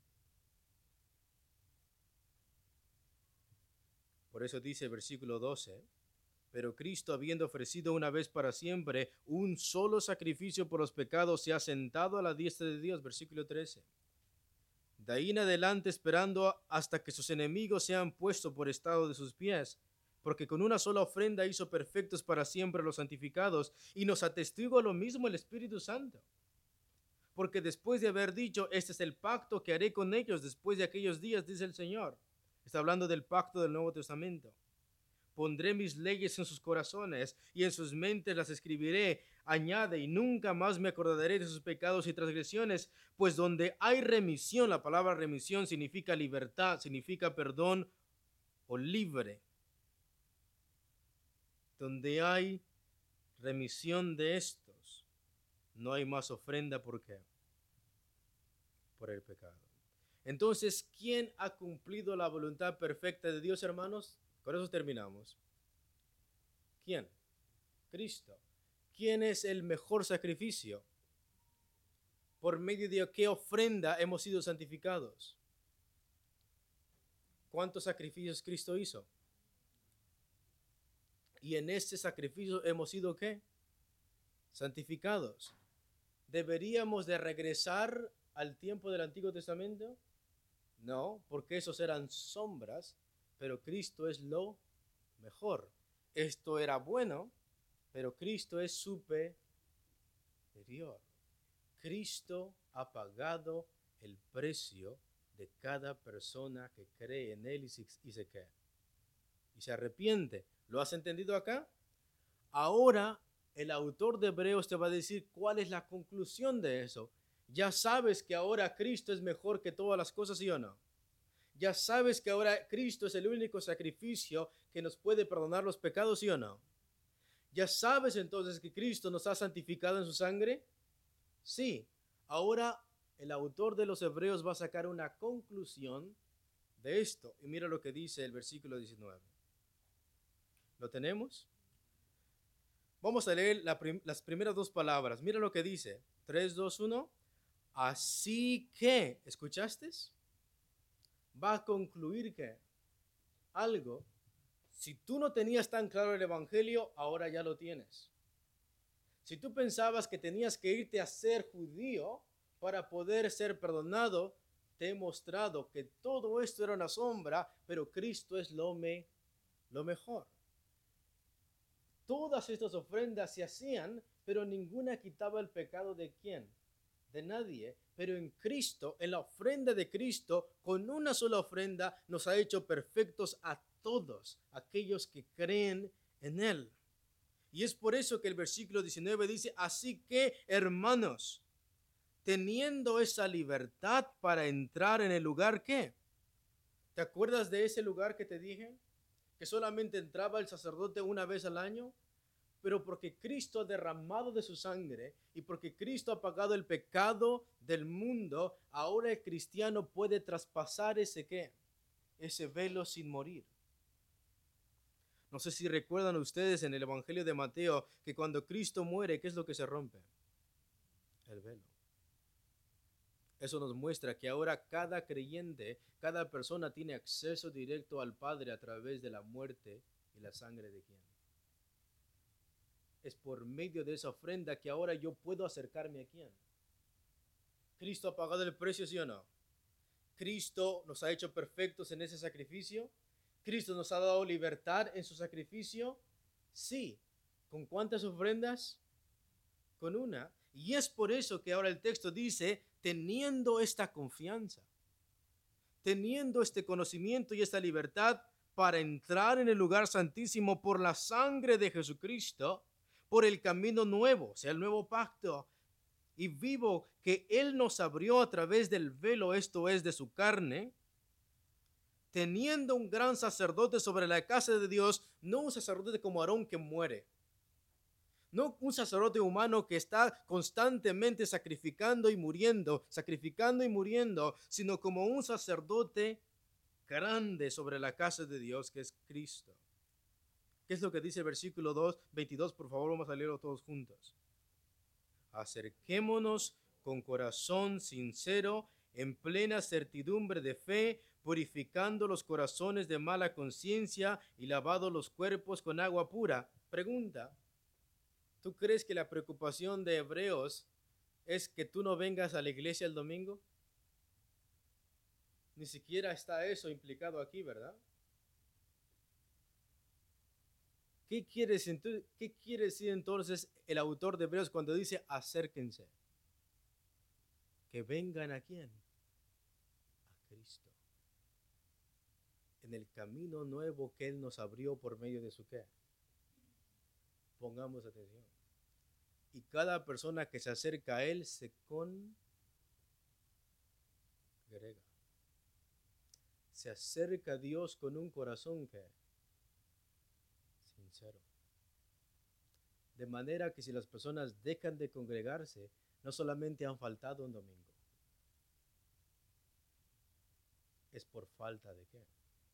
Por eso dice el versículo doce, pero Cristo, habiendo ofrecido una vez para siempre un solo sacrificio por los pecados, se ha sentado a la diestra de Dios, versículo trece. De ahí en adelante esperando hasta que sus enemigos sean puestos por estado de sus pies, porque con una sola ofrenda hizo perfectos para siempre los santificados, y nos atestigua lo mismo el Espíritu Santo. Porque después de haber dicho, este es el pacto que haré con ellos después de aquellos días, dice el Señor. Está hablando del pacto del Nuevo Testamento. Pondré mis leyes en sus corazones y en sus mentes las escribiré. Añade, y nunca más me acordaré de sus pecados y transgresiones, pues donde hay remisión, la palabra remisión significa libertad, significa perdón o libre. Donde hay remisión de estos, no hay más ofrenda. ¿Por qué? Por el pecado. Entonces, ¿quién ha cumplido la voluntad perfecta de Dios, hermanos? Con eso terminamos. ¿Quién? Cristo. ¿Quién es el mejor sacrificio? ¿Por medio de qué ofrenda hemos sido santificados? ¿Cuántos sacrificios Cristo hizo? Y en este sacrificio hemos sido ¿qué? Santificados. ¿Deberíamos de regresar al tiempo del Antiguo Testamento? No, porque esos eran sombras, pero Cristo es lo mejor. Esto era bueno, pero Cristo es superior. Cristo ha pagado el precio de cada persona que cree en Él y se, y se, ¿qué? y se arrepiente. ¿Lo has entendido acá? Ahora el autor de Hebreos te va a decir cuál es la conclusión de eso. Ya sabes que ahora Cristo es mejor que todas las cosas, ¿sí o no? Ya sabes que ahora Cristo es el único sacrificio que nos puede perdonar los pecados, ¿sí o no? Ya sabes entonces que Cristo nos ha santificado en su sangre. Sí. Ahora el autor de los Hebreos va a sacar una conclusión de esto. Y mira lo que dice el versículo diecinueve. ¿Lo tenemos? Vamos a leer la prim- las primeras dos palabras. Mira lo que dice. tres, dos, uno. Así que, ¿escuchaste? Va a concluir que algo, si tú no tenías tan claro el evangelio, ahora ya lo tienes. Si tú pensabas que tenías que irte a ser judío para poder ser perdonado, te he mostrado que todo esto era una sombra, pero Cristo es lo, me, lo mejor. Todas estas ofrendas se hacían, pero ninguna quitaba el pecado de quién, de nadie. Pero en Cristo, en la ofrenda de Cristo, con una sola ofrenda nos ha hecho perfectos a todos aquellos que creen en Él. Y es por eso que el versículo diecinueve dice, así que, hermanos, teniendo esa libertad para entrar en el lugar, ¿qué? ¿Te acuerdas de ese lugar que te dije? Que solamente entraba el sacerdote una vez al año. Pero porque Cristo ha derramado de su sangre y porque Cristo ha pagado el pecado del mundo, ahora el cristiano puede traspasar ese qué, ese velo sin morir. No sé si recuerdan ustedes en el Evangelio de Mateo que cuando Cristo muere, ¿qué es lo que se rompe? El velo. Eso nos muestra que ahora cada creyente, cada persona tiene acceso directo al Padre a través de la muerte y la sangre de quién. Es por medio de esa ofrenda que ahora yo puedo acercarme a quién. ¿Cristo ha pagado el precio, sí o no? ¿Cristo nos ha hecho perfectos en ese sacrificio? ¿Cristo nos ha dado libertad en su sacrificio? Sí. ¿Con cuántas ofrendas? Con una. Y es por eso que ahora el texto dice, teniendo esta confianza, teniendo este conocimiento y esta libertad para entrar en el lugar santísimo por la sangre de Jesucristo, por el camino nuevo, o sea, el nuevo pacto y vivo que Él nos abrió a través del velo, esto es, de su carne, teniendo un gran sacerdote sobre la casa de Dios, no un sacerdote como Aarón que muere, no un sacerdote humano que está constantemente sacrificando y muriendo, sacrificando y muriendo, sino como un sacerdote grande sobre la casa de Dios, que es Cristo. ¿Qué es lo que dice el versículo dos, veintidós? Por favor, vamos a leerlo todos juntos. Acerquémonos con corazón sincero, en plena certidumbre de fe, purificando los corazones de mala conciencia y lavado los cuerpos con agua pura. Pregunta, ¿tú crees que la preocupación de Hebreos es que tú no vengas a la iglesia el domingo? Ni siquiera está eso implicado aquí, ¿verdad? ¿Qué quiere decir, qué quiere decir entonces el autor de Hebreos cuando dice acérquense? Que vengan a quién? A Cristo. En el camino nuevo que Él nos abrió por medio de su qué. Pongamos atención. Y cada persona que se acerca a Él se congrega. Se acerca a Dios con un corazón que sincero. De manera que si las personas dejan de congregarse, no solamente han faltado un domingo, es por falta de qué?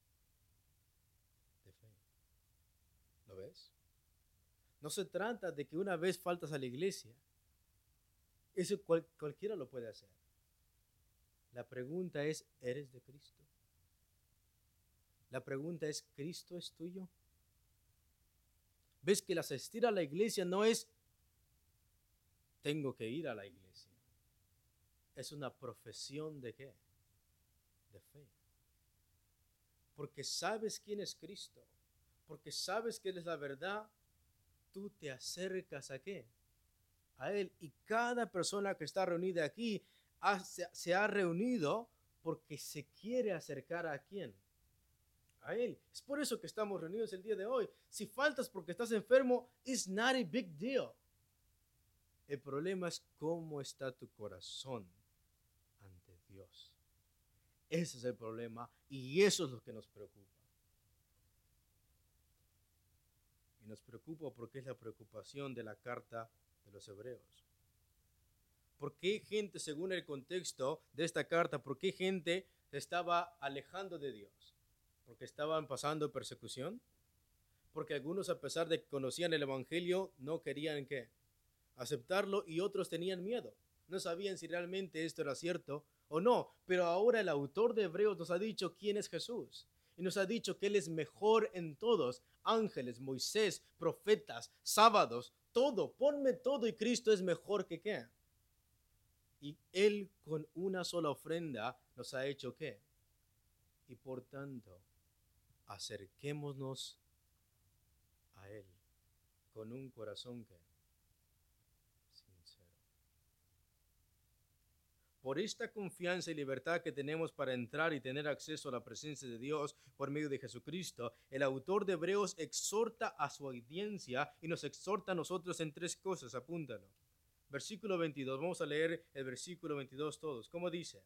De fe. ¿Lo ves? No se trata de que una vez faltas a la iglesia. Eso cual, cualquiera lo puede hacer. La pregunta es, ¿eres de Cristo? La pregunta es, ¿Cristo es tuyo? ¿Ves que el asistir a la iglesia no es, tengo que ir a la iglesia? Es una profesión de qué? De fe. Porque sabes quién es Cristo. Porque sabes que Él es la verdad. Tú te acercas a qué? A Él. Y cada persona que está reunida aquí ha, se, se ha reunido porque se quiere acercar a quién. A Él. Es por eso que estamos reunidos el día de hoy. Si faltas porque estás enfermo, it's not a big deal. El problema es cómo está tu corazón ante Dios. Ese es el problema y eso es lo que nos preocupa. Y nos preocupa porque es la preocupación de la carta de los Hebreos. ¿Por qué gente, según el contexto de esta carta, por qué gente se estaba alejando de Dios? ¿Porque estaban pasando persecución? Porque algunos, a pesar de que conocían el Evangelio, no querían ¿qué? Aceptarlo y otros tenían miedo. No sabían si realmente esto era cierto o no. Pero ahora el autor de Hebreos nos ha dicho quién es Jesús. Y nos ha dicho que Él es mejor en todos. Ángeles, Moisés, profetas, sábados, todo. Ponme todo y Cristo es mejor que qué. Y Él con una sola ofrenda nos ha hecho qué. Y por tanto, acerquémonos a Él con un corazón que sincero. Por esta confianza y libertad que tenemos para entrar y tener acceso a la presencia de Dios por medio de Jesucristo, el autor de Hebreos exhorta a su audiencia y nos exhorta a nosotros en tres cosas. Apúntalo. Versículo veintidós. Vamos a leer el versículo veintidós todos. ¿Cómo dice?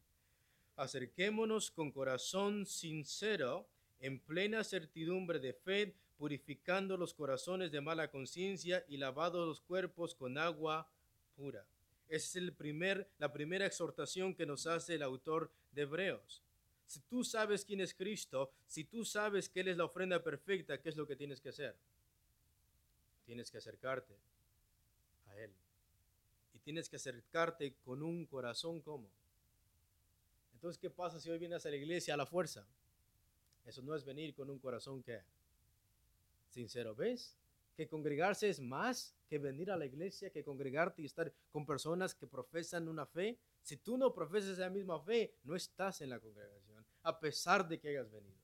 Acerquémonos con corazón sincero, en plena certidumbre de fe, purificando los corazones de mala conciencia y lavados los cuerpos con agua pura. Esa es el primer, la primera exhortación que nos hace el autor de Hebreos. Si tú sabes quién es Cristo, si tú sabes que Él es la ofrenda perfecta, ¿qué es lo que tienes que hacer? Tienes que acercarte a Él. Y tienes que acercarte con un corazón como. Entonces, ¿qué pasa si hoy vienes a la iglesia a la fuerza? Eso no es venir con un corazón que sincero. ¿Ves? Que congregarse es más que venir a la iglesia, que congregarte y estar con personas que profesan una fe. Si tú no profesas esa misma fe, no estás en la congregación, a pesar de que hayas venido.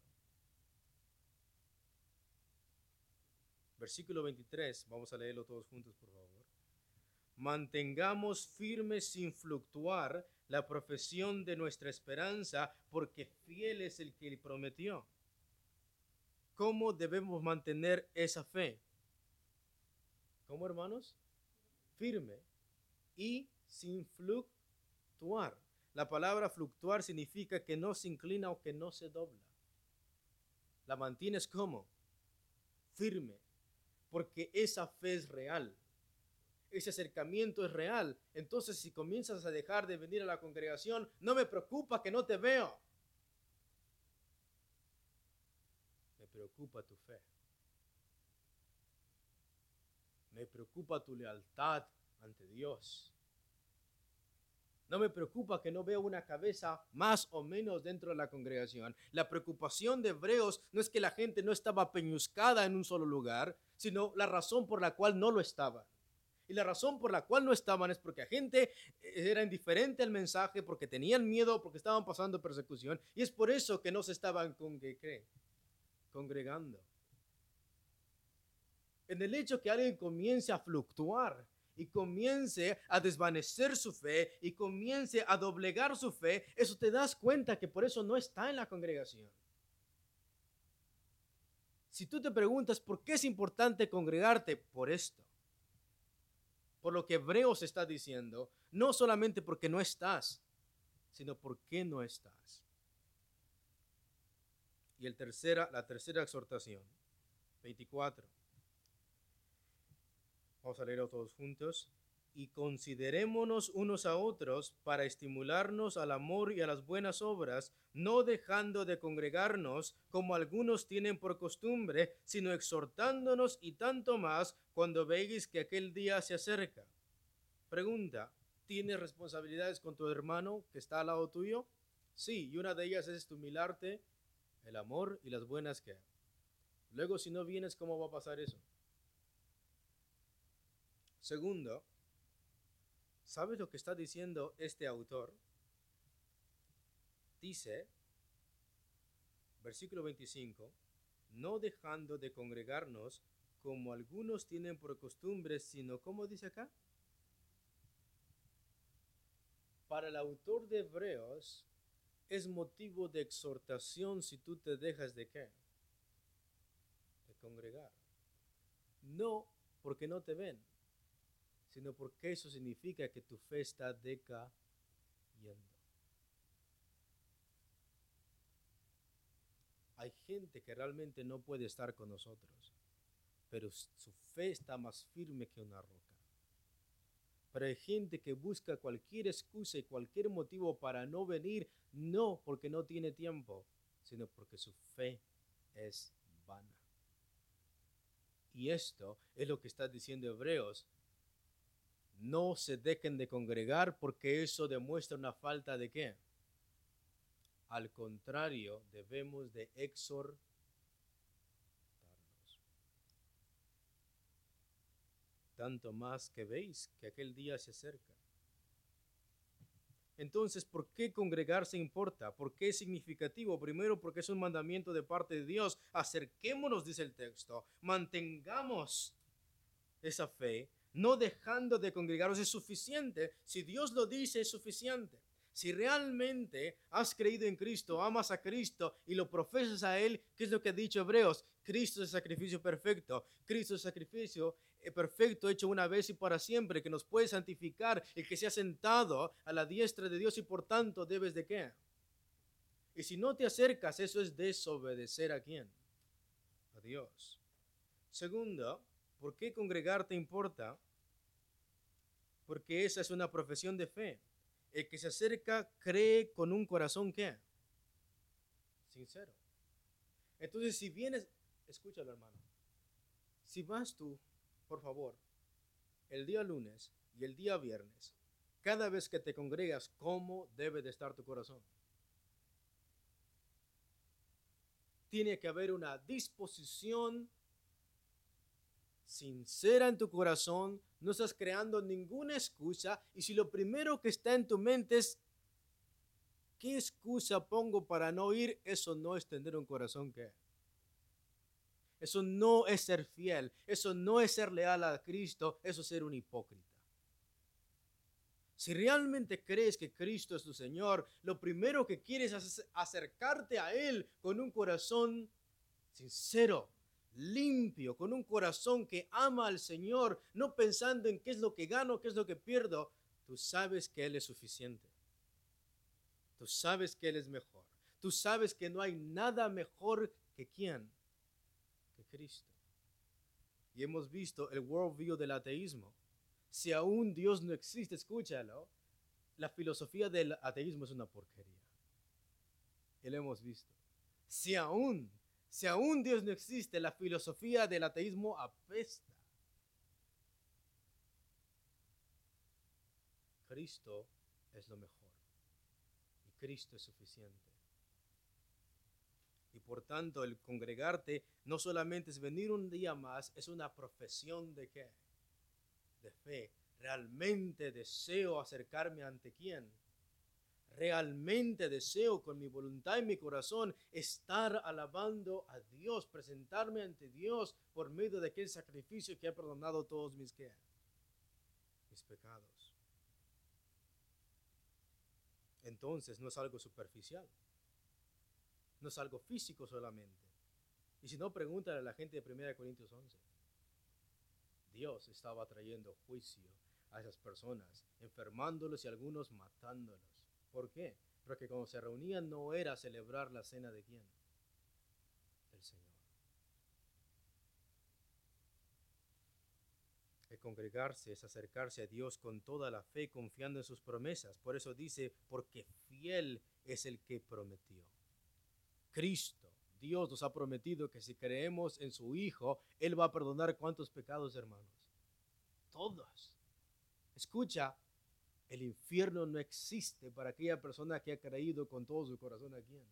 Versículo veintitrés, vamos a leerlo todos juntos, por favor. Mantengamos firmes sin fluctuar la profesión de nuestra esperanza, porque fiel es el que le prometió. ¿Cómo debemos mantener esa fe? ¿Cómo, hermanos? Firme y sin fluctuar. La palabra fluctuar significa que no se inclina o que no se dobla. La mantienes como firme, porque esa fe es real. Ese acercamiento es real. Entonces, si comienzas a dejar de venir a la congregación, no me preocupa que no te veo. Me preocupa tu fe. Me preocupa tu lealtad ante Dios. No me preocupa que no veo una cabeza más o menos dentro de la congregación. La preocupación de Hebreos no es que la gente no estaba peñuscada en un solo lugar, sino la razón por la cual no lo estaban. Y la razón por la cual no estaban es porque la gente era indiferente al mensaje, porque tenían miedo, porque estaban pasando persecución. Y es por eso que no se estaban congre- congregando. En el hecho que alguien comience a fluctuar y comience a desvanecer su fe y comience a doblegar su fe, eso te das cuenta que por eso no está en la congregación. Si tú te preguntas por qué es importante congregarte, por esto. Por lo que Hebreos está diciendo, no solamente porque no estás, sino por qué no estás. Y el tercera, la tercera exhortación, veinticuatro. Vamos a leerlo todos juntos. Y considerémonos unos a otros para estimularnos al amor y a las buenas obras, no dejando de congregarnos como algunos tienen por costumbre, sino exhortándonos y tanto más cuando veis que aquel día se acerca. Pregunta, ¿tienes responsabilidades con tu hermano que está al lado tuyo? Sí, y una de ellas es estimularte el amor y las buenas que. Luego, si no vienes, ¿cómo va a pasar eso? Segundo, ¿sabes lo que está diciendo este autor? Dice, versículo veinticinco, no dejando de congregarnos como algunos tienen por costumbre, sino, ¿cómo dice acá? Para el autor de Hebreos es motivo de exhortación si tú te dejas de qué? De congregar. No porque no te ven, sino porque eso significa que tu fe está decayendo. Hay gente que realmente no puede estar con nosotros, pero su fe está más firme que una roca. Pero hay gente que busca cualquier excusa y cualquier motivo para no venir, no porque no tiene tiempo, sino porque su fe es vana. Y esto es lo que está diciendo Hebreos. No se dejen de congregar porque eso demuestra una falta de ¿qué? Al contrario, debemos de exhortarnos. Tanto más que veis que aquel día se acerca. Entonces, ¿por qué congregarse importa? ¿Por qué es significativo? Primero, porque es un mandamiento de parte de Dios. Acerquémonos, dice el texto. Mantengamos esa fe, no dejando de congregarnos. Es suficiente. Si Dios lo dice, es suficiente. Si realmente has creído en Cristo, amas a Cristo y lo profesas a Él, ¿qué es lo que ha dicho Hebreos? Cristo es el sacrificio perfecto. Cristo es el sacrificio perfecto hecho una vez y para siempre, que nos puede santificar, el que se ha sentado a la diestra de Dios y por tanto debes de ¿qué? Y si no te acercas, eso es desobedecer ¿a quién? A Dios. Segundo, ¿por qué congregarte importa? Porque esa es una profesión de fe. El que se acerca cree con un corazón ¿qué? Sincero. Entonces, si vienes, escúchalo, hermano. Si vas tú, por favor, el día lunes y el día viernes, cada vez que te congregas, ¿cómo debe de estar tu corazón? Tiene que haber una disposición sincera en tu corazón, no estás creando ninguna excusa, y si lo primero que está en tu mente es ¿qué excusa pongo para no ir? Eso no es tener un corazón que eso no es ser fiel, eso no es ser leal a Cristo, eso es ser un hipócrita. Si realmente crees que Cristo es tu Señor, lo primero que quieres es acercarte a Él con un corazón sincero, limpio, con un corazón que ama al Señor, no pensando en qué es lo que gano, qué es lo que pierdo. Tú sabes que Él es suficiente. Tú sabes que Él es mejor. Tú sabes que no hay nada mejor que quién, que Cristo. Y hemos visto el worldview del ateísmo. Si aún Dios no existe, escúchalo, la filosofía del ateísmo es una porquería. Y lo hemos visto. Si aún, si aún Dios no existe, la filosofía del ateísmo apesta. Cristo es lo mejor. Y Cristo es suficiente. Y por tanto, el congregarte no solamente es venir un día más, es una profesión de qué? De fe. Realmente deseo acercarme ante quién. Realmente deseo con mi voluntad y mi corazón estar alabando a Dios, presentarme ante Dios por medio de aquel sacrificio que ha perdonado todos mis, ¿qué? Mis pecados. Entonces no es algo superficial, no es algo físico solamente. Y si no, pregúntale a la gente de primera Corintios once. Dios estaba trayendo juicio a esas personas, enfermándolos y algunos matándolos. ¿Por qué? Porque cuando se reunían no era celebrar la cena de quién, del Señor. El congregarse es acercarse a Dios con toda la fe, confiando en sus promesas. Por eso dice, porque fiel es el que prometió. Cristo, Dios nos ha prometido que si creemos en su Hijo, Él va a perdonar ¿cuántos pecados, hermanos? Todos. Escucha, el infierno no existe para aquella persona que ha creído con todo su corazón a quién.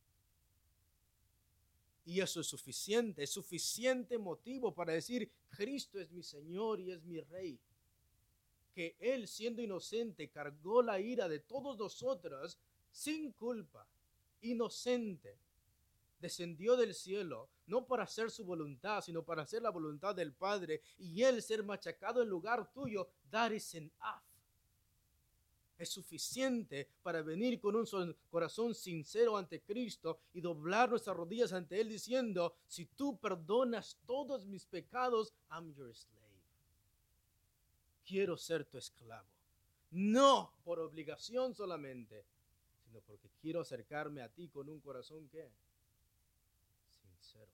Y eso es suficiente, es suficiente motivo para decir, Cristo es mi Señor y es mi Rey. Que Él, siendo inocente, cargó la ira de todos nosotros sin culpa, inocente. Descendió del cielo, no para hacer su voluntad, sino para hacer la voluntad del Padre, y Él ser machacado en lugar tuyo, that is enough. Es suficiente para venir con un corazón sincero ante Cristo y doblar nuestras rodillas ante Él diciendo, si tú perdonas todos mis pecados, I'm your slave. Quiero ser tu esclavo. No por obligación solamente, sino porque quiero acercarme a ti con un corazón que sincero.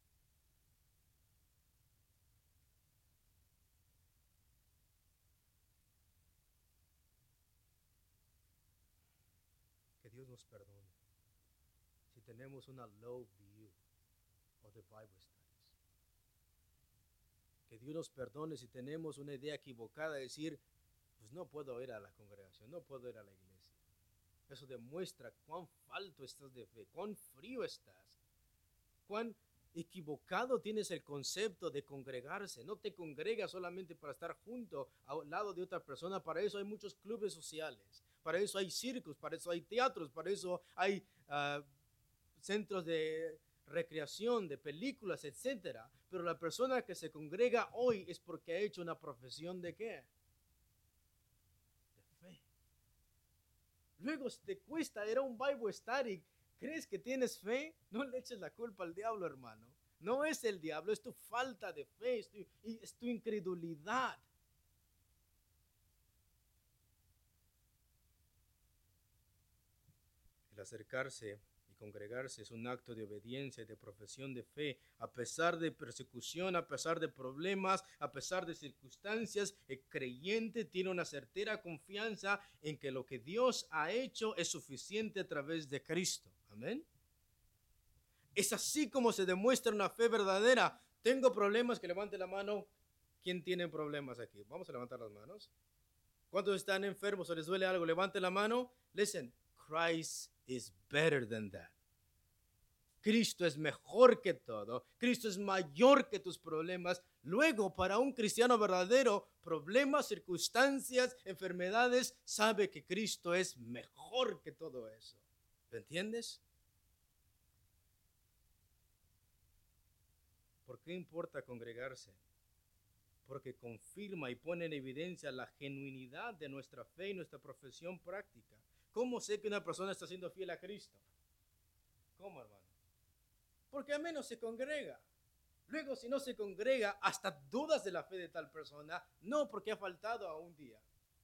Que Dios nos perdone si tenemos una low view of the Bible studies. Que Dios nos perdone si tenemos una idea equivocada de decir, pues no puedo ir a la congregación, no puedo ir a la iglesia. Eso demuestra cuán falto estás de fe, cuán frío estás, cuán equivocado tienes el concepto de congregarse. No te congregas solamente para estar junto al lado de otra persona. Para eso hay muchos clubes sociales, para eso hay circos, para eso hay teatros, para eso hay uh, centros de recreación, de películas, etcétera. Pero la persona que se congrega hoy es porque ha hecho una profesión de ¿qué? De fe. Luego, si te cuesta ir a un Bible study, ¿crees que tienes fe? No le eches la culpa al diablo, hermano. No es el diablo, es tu falta de fe, es tu, es tu incredulidad. El acercarse y congregarse es un acto de obediencia y de profesión de fe. A pesar de persecución, a pesar de problemas, a pesar de circunstancias, el creyente tiene una certera confianza en que lo que Dios ha hecho es suficiente a través de Cristo. Amén. Es así como se demuestra una fe verdadera. Tengo problemas, que levante la mano. ¿Quién tiene problemas aquí? Vamos a levantar las manos. ¿Cuántos están enfermos o les duele algo? Levante la mano. Listen, Christ is better than that. Cristo es mejor que todo. Cristo es mayor que tus problemas. Luego, para un cristiano verdadero, problemas, circunstancias, enfermedades, sabe que Cristo es mejor que todo eso. ¿Lo entiendes? ¿Por qué importa congregarse? Porque confirma y pone en evidencia la genuinidad de nuestra fe y nuestra profesión práctica. ¿Cómo sé que una persona está siendo fiel a Cristo? ¿Cómo, hermano? Porque al menos se congrega. Luego, si no se congrega, hasta dudas de la fe de tal persona, no porque ha faltado a un día,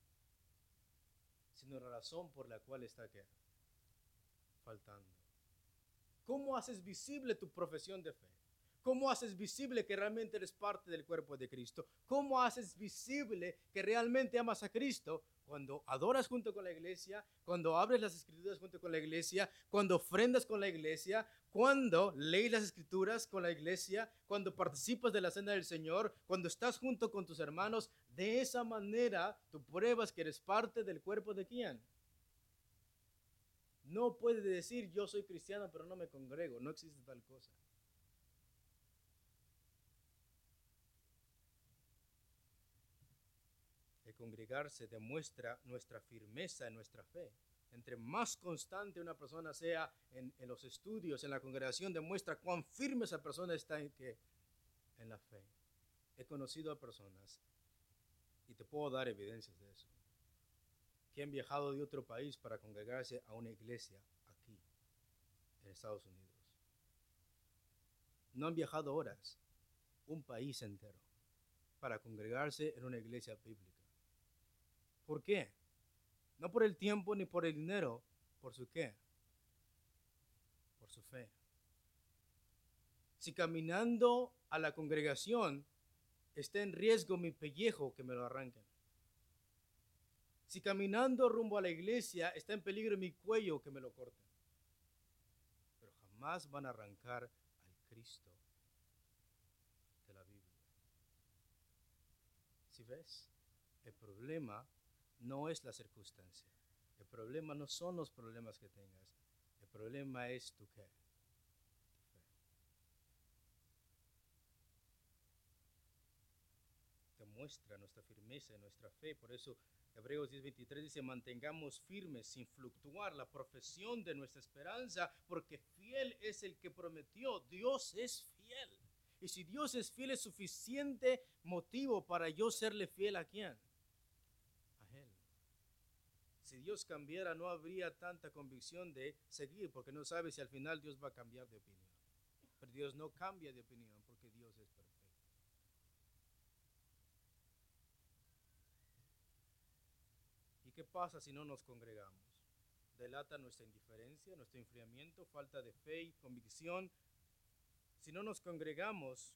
sino la razón por la cual está ¿qué? Faltando. ¿Cómo haces visible tu profesión de fe? ¿Cómo haces visible que realmente eres parte del cuerpo de Cristo? ¿Cómo haces visible que realmente amas a Cristo? Cuando adoras junto con la iglesia, cuando abres las escrituras junto con la iglesia, cuando ofrendas con la iglesia, cuando lees las escrituras con la iglesia, cuando participas de la cena del Señor, cuando estás junto con tus hermanos. De esa manera tú pruebas que eres parte del cuerpo de ¿quién? No puedes decir yo soy cristiano pero no me congrego. No existe tal cosa. Congregarse demuestra nuestra firmeza en nuestra fe. Entre más constante una persona sea en, en los estudios, en la congregación, demuestra cuán firme esa persona está en, que, en la fe. He conocido a personas, y te puedo dar evidencias de eso, que han viajado de otro país para congregarse a una iglesia aquí, en Estados Unidos. No han viajado horas, un país entero, para congregarse en una iglesia bíblica. ¿Por qué? No por el tiempo ni por el dinero. ¿Por su qué? Por su fe. Si caminando a la congregación está en riesgo mi pellejo, que me lo arranquen. Si caminando rumbo a la iglesia está en peligro mi cuello, que me lo corten. Pero jamás van a arrancar al Cristo de la Biblia. ¿Sí ves? El problema no es la circunstancia. El problema no son los problemas que tengas. El problema es tu qué. Tu fe. Demuestra nuestra firmeza y nuestra fe. Por eso Hebreos diez veintitrés dice: mantengamos firmes sin fluctuar la profesión de nuestra esperanza, porque fiel es el que prometió. Dios es fiel. Y si Dios es fiel, es suficiente motivo para yo serle fiel a quién. Si Dios cambiara, no habría tanta convicción de seguir, porque no sabe si al final Dios va a cambiar de opinión. Pero Dios no cambia de opinión porque Dios es perfecto. ¿Y qué pasa si no nos congregamos? Delata nuestra indiferencia, nuestro enfriamiento, falta de fe y convicción. Si no nos congregamos,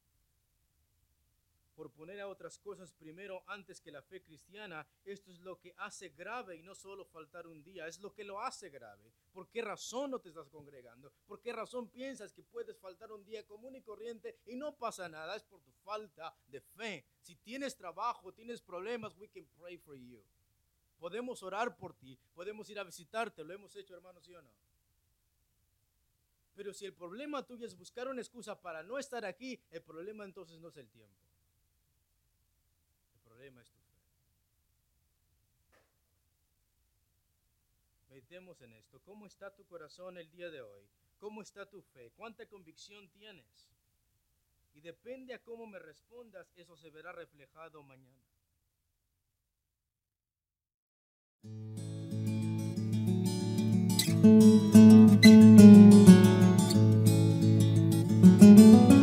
por poner a otras cosas primero antes que la fe cristiana, esto es lo que hace grave, y no solo faltar un día, es lo que lo hace grave. ¿Por qué razón no te estás congregando? ¿Por qué razón piensas que puedes faltar un día común y corriente y no pasa nada? Es por tu falta de fe. Si tienes trabajo, tienes problemas, we can pray for you. Podemos orar por ti, podemos ir a visitarte, lo hemos hecho, hermanos, ¿sí o no? Pero si el problema tuyo es buscar una excusa para no estar aquí, el problema entonces no es el tiempo. El problema es tu fe. Meditemos en esto. ¿Cómo está tu corazón el día de hoy? ¿Cómo está tu fe? ¿Cuánta convicción tienes? Y depende a cómo me respondas, eso se verá reflejado mañana. Thank you.